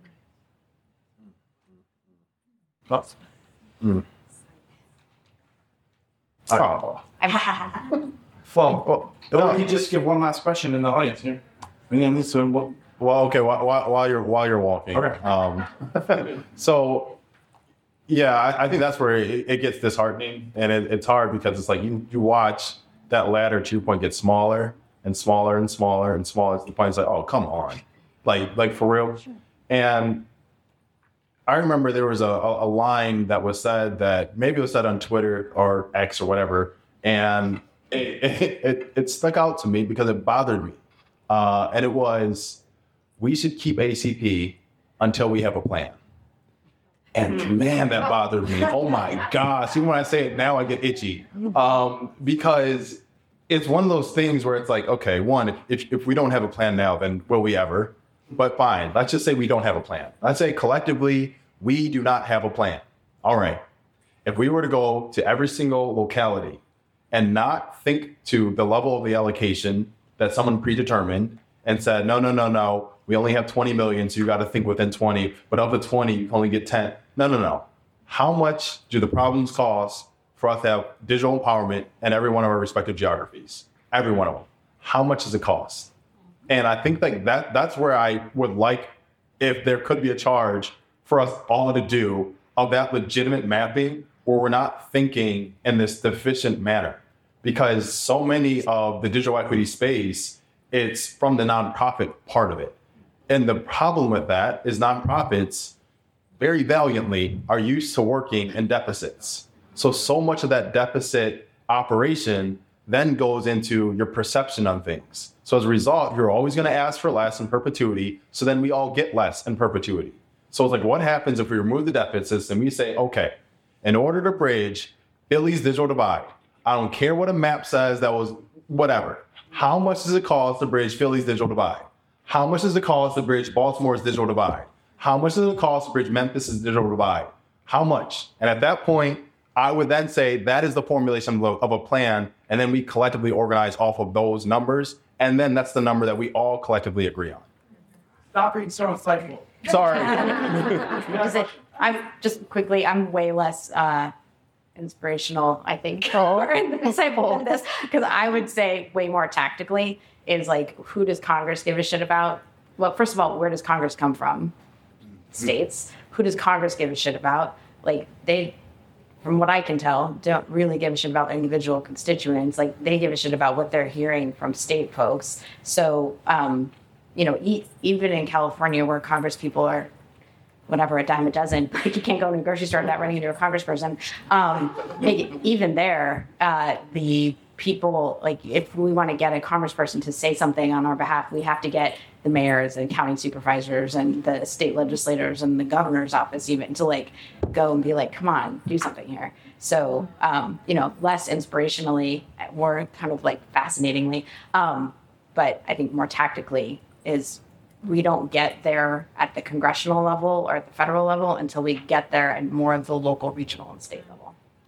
Well, let me just give one last question in the audience here. And then this one, well, okay. While you're walking. Okay. So, yeah, I think that's where it gets disheartening, and it's hard because it's like you watch that ladder to your point get smaller and smaller and smaller and smaller. To the point it's like, oh, come on, like for real. And I remember there was a line that was said that maybe it was said on Twitter or X or whatever, and it stuck out to me because it bothered me. And it was, we should keep ACP until we have a plan. And man, that bothered me. Oh my gosh. Even when I say it now, I get itchy. Because it's one of those things where it's like, okay, one, if we don't have a plan now, then will we ever? But fine, let's just say we don't have a plan. Let's say collectively, we do not have a plan. All right. If we were to go to every single locality and not think to the level of the allocation that someone predetermined and said, no, we only have 20 million, so you got to think within 20, but of the 20, you can only get 10. No. How much do the problems cost for us to have digital empowerment in every one of our respective geographies? Every one of them. How much does it cost? And I think like that's where I would like, if there could be a charge for us all to do of that legitimate mapping where we're not thinking in this deficient manner. Because so many of the digital equity space, it's from the nonprofit part of it. And the problem with that is nonprofits very valiantly are used to working in deficits. So much of that deficit operation then goes into your perception on things. So as a result, you're always going to ask for less in perpetuity. So then we all get less in perpetuity. So it's like, what happens if we remove the deficits and we say, okay, in order to bridge Philly's digital divide, I don't care what a map says that was whatever. How much does it cost to bridge Philly's digital divide? How much does it cost to bridge Baltimore's digital divide? How much does it cost to bridge Memphis's digital divide? How much? And at that point, I would then say that is the formulation of a plan, and then we collectively organize off of those numbers, and then that's the number that we all collectively agree on. Stop being so insightful. Sorry. I'm way less inspirational, I think, or insightful in this, because I would say way more tactically is like, who does Congress give a shit about? Well, first of all, where does Congress come from? States. Who does Congress give a shit about? Like, they, from what I can tell, don't really give a shit about their individual constituents. Like, they give a shit about what they're hearing from state folks. So, even in California, where Congress people are, whatever, a dime a dozen, like you can't go to a grocery store without running into a congressperson. Even there, the people, like, if we want to get a congressperson to say something on our behalf, we have to get the mayors and county supervisors and the state legislators and the governor's office even to like go and be like, come on, do something here. So, less inspirationally, more kind of like fascinatingly, but I think more tactically is we don't get there at the congressional level or at the federal level until we get there at more of the local, regional, and state level.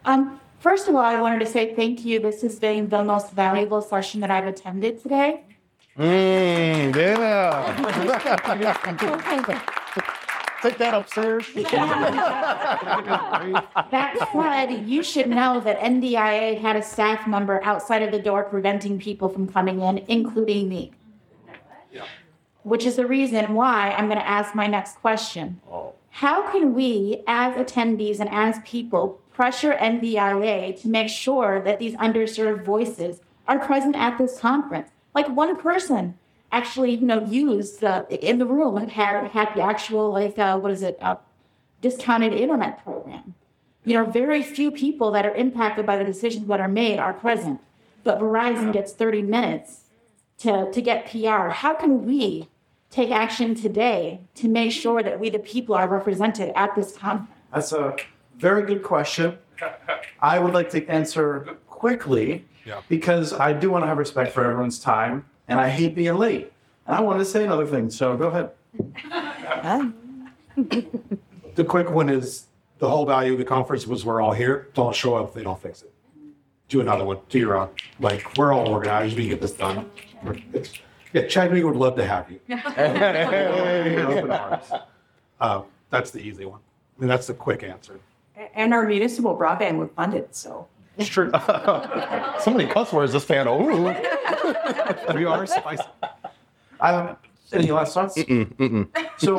First of all, I wanted to say thank you. This has been the most valuable session that I've attended today. Yeah. Take that upstairs. That said, you should know that NDIA had a staff member outside of the door preventing people from coming in, including me. Which is the reason why I'm going to ask my next question. How can we, as attendees and as people, pressure NDIA to make sure that these underserved voices are present at this conference? Like one person actually, used in the room had the actual discounted internet program. Very few people that are impacted by the decisions that are made are present, but Verizon gets 30 minutes to get PR. How can we take action today to make sure that we, the people, are represented at this conference? That's a very good question. I would like to answer quickly because I do want to have respect for everyone's time, and I hate being late. And I wanted to say another thing, so go ahead. The quick one is the whole value of the conference was we're all here. Don't show up if they don't fix it. Do another one. Do your own. Like, we're all organized. We get this done. Yeah, Chad, we would love to have you. Open arms. That's the easy one. I mean, that's the quick answer. And our municipal broadband was funded, so. It's true. So many cuss words this fan. Ooh. We are spicy. Any last thoughts? So,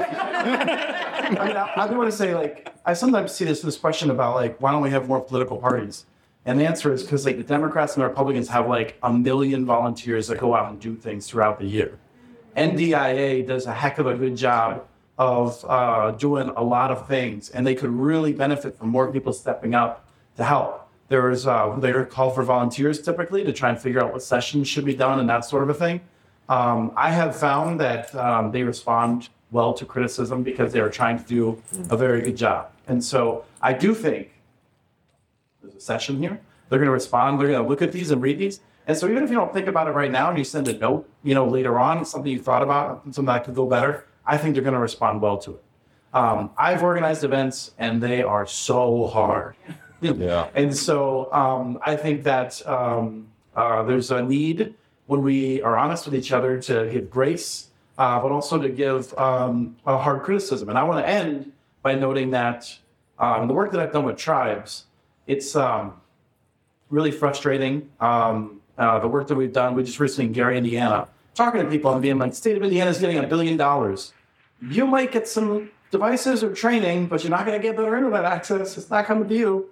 I do want to say, I sometimes see this question about, why don't we have more political parties? And the answer is because, the Democrats and the Republicans have, 1 million volunteers that go out and do things throughout the year. NDIA does a heck of a good job of doing a lot of things, and they could really benefit from more people stepping up to help. There's they call for volunteers typically to try and figure out what sessions should be done and that sort of a thing. I have found that they respond well to criticism because they are trying to do a very good job. And so I do think there's a session here. They're going to respond. They're going to look at these and read these. And so even if you don't think about it right now and you send a note, later on, something you thought about, something that could go better, I think they're going to respond well to it. I've organized events and they are so hard. Yeah. And so I think that there's a need when we are honest with each other to give grace, but also to give a hard criticism. And I want to end by noting that the work that I've done with tribes, it's really frustrating. The work that we've done, we just recently in Gary, Indiana, talking to people and being like, state of Indiana is getting $1 billion. You might get some devices or training, but you're not going to get better internet access. It's not coming to you.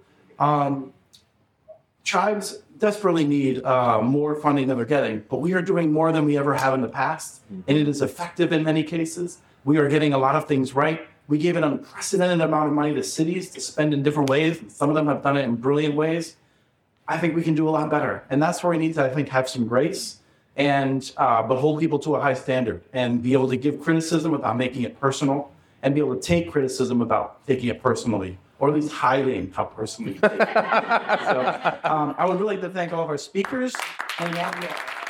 Tribes desperately need more funding than they're getting, but we are doing more than we ever have in the past, and it is effective in many cases. We are getting a lot of things right. We gave an unprecedented amount of money to cities to spend in different ways, and some of them have done it in brilliant ways. I think we can do a lot better, and that's where we need to, I think, have some grace and but hold people to a high standard and be able to give criticism without making it personal, and be able to take criticism without taking it personally, or at least hiding how personally you take it. So I would really like to thank all of our speakers. And